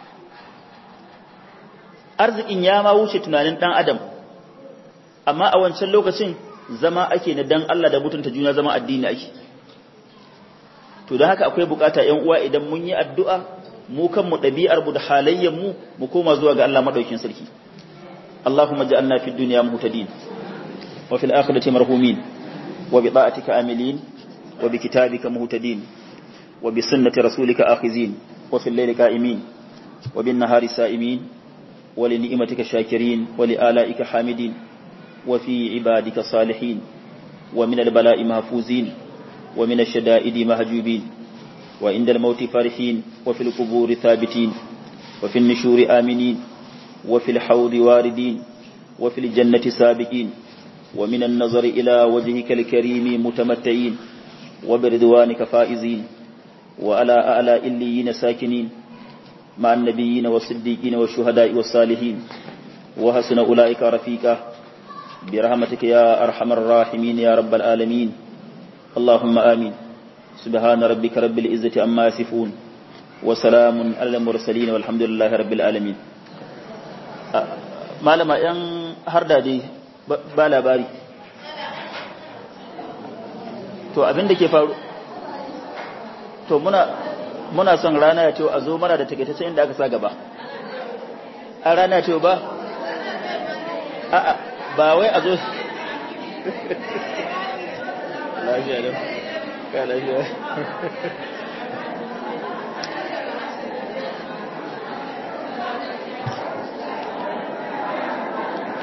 arzikin ya ma wuce tunanin ɗan adam amma a wancan lokacin zama ake na dan Allah da mutunta juna zama addini ake to da haka akwai bukata ƴan uwa idan mun yi addu'a mu kanmu ɗabi'ar mu da halayyar mu mu koma zuwa ga Allah madaukin sarki Allahumma ja'alna fid dunya muhtadin wa fil akhirati marhumin wa bi ta'atika amilin wa bi kitabika muhtadin wa bi sunnati rasulika akhizin wa fil layli qa'imin wa bin nahari sa'imin wa li ni'matika shakirin wa li ala'ika hamidin wa fi ibadika salihin wa min al-bala'i mahfuzin wa min ash-shada'idi mahjubin wa inda al-mauti farihin wa fil quburi thabitin wa fil nushuri aminin wa fil hawdi waridin wa fil jannati sabiqin wa min an-nazari ila wajhika al-karim mutamattiin wa bi ridwanika faizin wa ala a'la illiyin sakinin مع النبيين والصديقين والشهداء والصالحين وحسن أولئك رفيقا برحمتك يا أرحم الراحمين يا رب العالمين اللهم آمين سبحان ربك رب العزة عما يصفون وسلام على المرسلين والحمد لله رب العالمين malama yan harda dai ba labari to abin da ke faru to muna muna son rana ya ce a zo mana da takaitaccen inda aka sa gaba a rana ya ce ba a'a ba wai a zo lafiya da ka lafiya